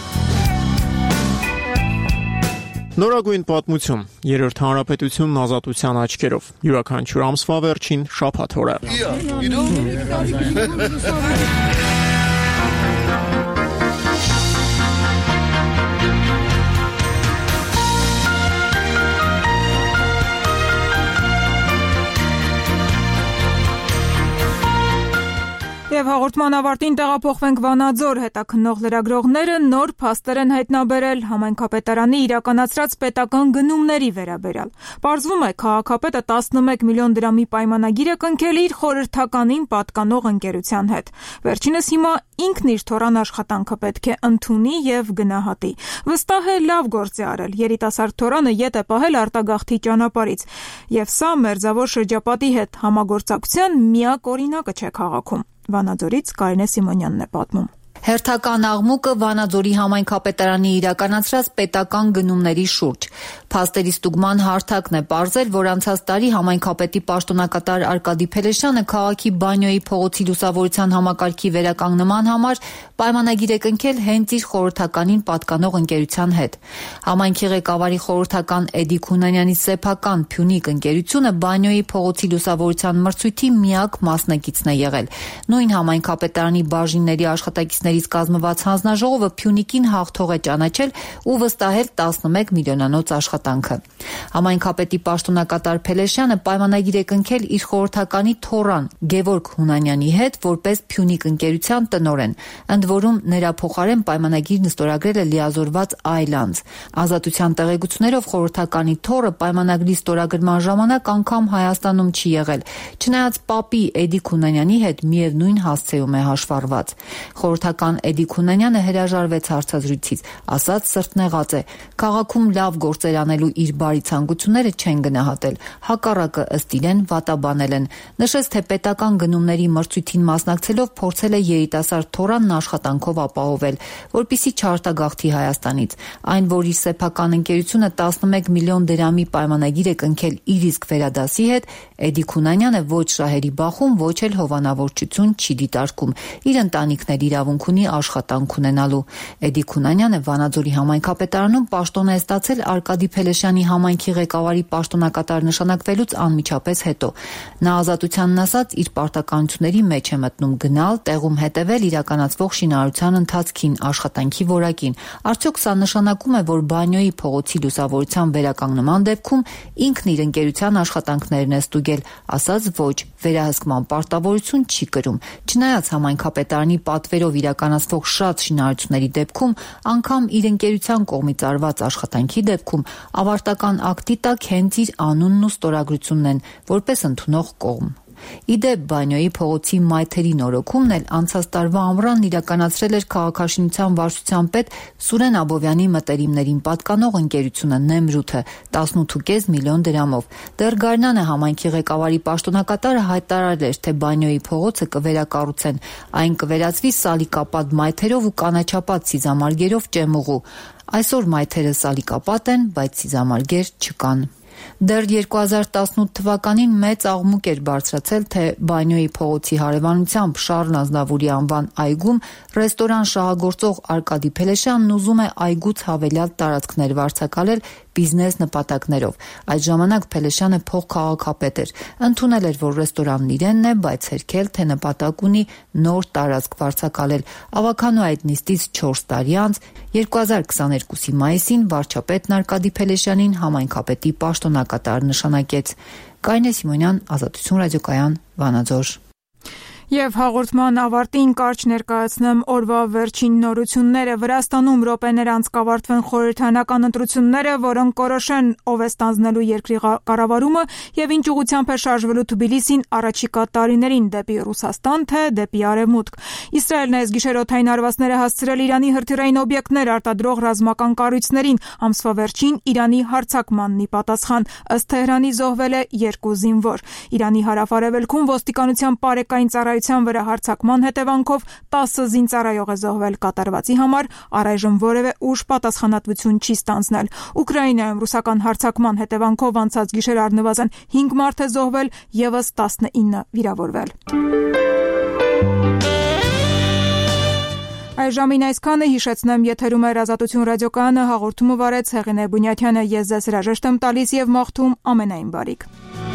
Նորագույն պատմություն, երրորդ հանրապետությունն ազատության աչքերով, յուրաքանչյուր ամսվա վերջին շաբաթ օրը։ Եվ հաղորդման ավարտին տեղափոխվենք Վանաձոր, հետաքննող լրագրողները նոր փաստեր են հայտնաբերել համայնքապետարանի իրականացրած պետական գնումների վերաբերյալ։ Պարզվում է, քաղաքապետը տասնմեկ միլիոն դրամի պայմանագիր է կնքել իր խորհրդականին պատկանող ընկերության հետ։ Վերջինս հիմա ինքն իր թորան աշխատանքը պետք է ընդունի եւ գնահատի։ Վստահ է լավ գործ է արել, երիտասարդ թորանը ետ է պահել արտագաղթի ճանապարհից։ Եվ սա մերձավոր շրջապատի հետ համագործակցության միակ օրինակը չէ քաղաքում։ Վանաձորից Կարինե Սիմոնյանն է պատմում։ Հերթական աղմուկը Վանաձորի համայնքապետարանի իրականացրած պետական գնումների շուրջ։ Փաստերի ստուգման հարթակն է պարզել, որ անցած տարի համայնքապետի պաշտոնակատար Արկադի Փելեշյանը քաղաքի Բանյոյի փողոցի լուսավորության համակարգի վերականգնման համար պայմանագիր է կնքել հենց իր խորհրդականին պատկանող ընկերության հետ։ Համայնքի ղեկավարի խորհրդական Էդիկ Հունանյանի սեփական Փյունիկ ընկերությունը Բանյոյի փողոցի լուսավորության մրցույթի միակ մասնակիցն է եղել։ Նույն համայնքապետարանի բաժինների աշխատակիցների կազմված հանձնաժողովը Փյունիկին հաղթող է ճանաչել ու վստահել տասնմեկ միլիոնանոց աշխատանքը։ Համայնքապետի պաշտոնակատար Փելեշյանը պայմանագիր է կնքել իր խորհրդականի թոռան Գևորգ Հունանյանի հետ որպես Փյունիկ ընկերության տնօրեն, ընդ որում նրա փոխարեն պայմանագիրն ստորագրել է լիազորված այլ անձ։ Ազատության տեղեկություններով խորհրդականի թոռը պայմանագրի ստորագրման ժամանակ անգամ Հայաստանում չի եղել, չնայած պապի Էդիկ Հունանյանի հետ միևնույն հասցեում է հաշվառված։ Խորհրդական Էդիկ Հունանյանը հրաժարվեց հարցազրույցից, ասաց սրտնեղած է։ Քաղաքում լավ գործեր անելու իր բարի ցանկությունները չեն գնահատել, հակառակը ըստ իրեն վատաբանել են։ Նշեց, թե պետական գնումների մրցույթին մասնակցելով փորձել է երիտասարդ թոռանն աշխատանքով ապահովել, որպիսի չարտագաղթի Հայաստանից։ Այն, որ իր սեփական ընկերությունը տասնմեկ միլիոն դրամի պայմանագիր է կնքել իր իսկ վերադասի հետ, Էդիկ Հունանյանը ոչ շահերի բախում, ոչ էլ հովանավորչություն չի դիտարկում։ Իր ընտանիքն էլ իրավունք ունի աշխատանք ունենալու։ Էդիկ Հունանյանը Վանաձորի համայնքապետարանում պաշտոն է ստացել Արկադի Փելեշյանի համայնքի ղեկավարի պաշտոնակատար նշանակվելուց անմիջապես հետո։ Նա ազատությանն ասած իր պարտականությունների մեջ է մտնում գնալ, տեղում հետևել իրականացվող շինարարության ընթացքին, աշխատանքի որակին։ Արդյոք սա նշանակում է, որ Բանյոյի փողոցի լուսավորության վերականգնման դեպքում ինքն իր ընկերության աշխատանքներն է ստուգել, ասած ոչ, վերահսկման պարտավորություն չի կրում։ Չնայած համայնքապետարանի պատվերով իրականացվող շատ շինարարությունների դեպքում, անգամ իր ընկերության կողմից արված աշխատանքի դեպքում ավարտական ակտի տակ հենց իր անունն ու ստորագրությունն են, որպես ընդունող կողմ։ Իդեպ Բանյոյի փողոցի մայթերի նորոգումն էլ անցած տարվա ամռանն իրականացրել էր քաղաքաշինության վարչության պետ Սուրեն Աբովյանի մտերիմներին պատկանող ընկերությունը Նեմրութը տասնութ կόμμα պέντε միլիոն դրամով։ Դեռ գարնանը համայնքի ղեկավարի պաշտոնակատարը հայտարարել էր, թե Բանյոյի փողոցը կվերակառուցեն, այն կվերածվի սալիկապատ մայթերով ու կանաչապատ սիզամարգերով ճեմուղու։ Այսօր մայթերը սալիկապատ են, բայց սիզամարգեր չկան։ Դեռ երկու հազար տասնութ թվականին մեծ աղմուկ էր բարձրացել, թե Բանյոյի փողոցի հարևանությամբ Շառլ Ազնավուրի անվան այգում ռեստորան շահագործող Արկադի Փելեշյանն ուզում է այգուց հավելյալ տարածքներ վարձակալել բիզնես նպատակներով։ Այդ ժամանակ Փելեշյանը փոխքաղաքապետ էր, ընդունել էր, որ ռեստորանն իրենն է, բայց հերքել, թե նպատակ ունի նոր տարածք վարձակալել։ Ավականու այդ նիստից չորս տարի անց երկու հազար քսաներկուսի մայիսին վարչապետն Արկադի Փելեշյանին համայնքապետի պաշտոնակատար նշանակեց։ Կարինե Սիմոնյան, Ազատություն ռադիոկայան, Վանաձոր։ Եվ հաղորդման ավարտին կարճ ներկայացնեմ օրվա վերջին նորությունները։ Վրաստանում րոպեներ անց կավարտվեն խորհրդարանական ընտրությունները, որոնք կորոշեն ով է ստանձնելու երկրի կառավարումը եւ ինչ ուղղությամբ է շարժվելու Թբիլիսին առաջիկա տարիներին՝ դեպի Ռուսաստան, թե դեպի Արևմուտք։ Իսրայելն այս գիշեր օդային հարվածներ է հասցրել Իրանի հրթիռային օբյեկտներ արտադրող ռազմական կառույցներին։ Ամսվա վերջին Իրանի հարձակմանն ի պատասխան ըստ Թեհրանի զոհվել է երկու զինվոր։ Իրանի հարավ-արևելքում ոստիկանության պարեկային ծառայության վրա հարձակման հետևանքով տասը զինծառայող է զոհվել կատարվածի համար, առայժմ որևէ ուժ պատասխանատվություն չի ստանձնել։ Ուկրաինայում ռուսական հարձակման հետևանքով անցած գիշեր առնվազն հինգ մարդ է զոհվել, ևս տասնինը վիրավորվել։ Այժմին այսքանը, հիշեցնեմ, եթերում է Ազատություն ռադիոկայանը, հաղորդումը վարեց Հեղինե Բունյաթյանը, ես ձեզ հրաժեշտ եմ տալիս եւ մաղթում ամենայն բարիք։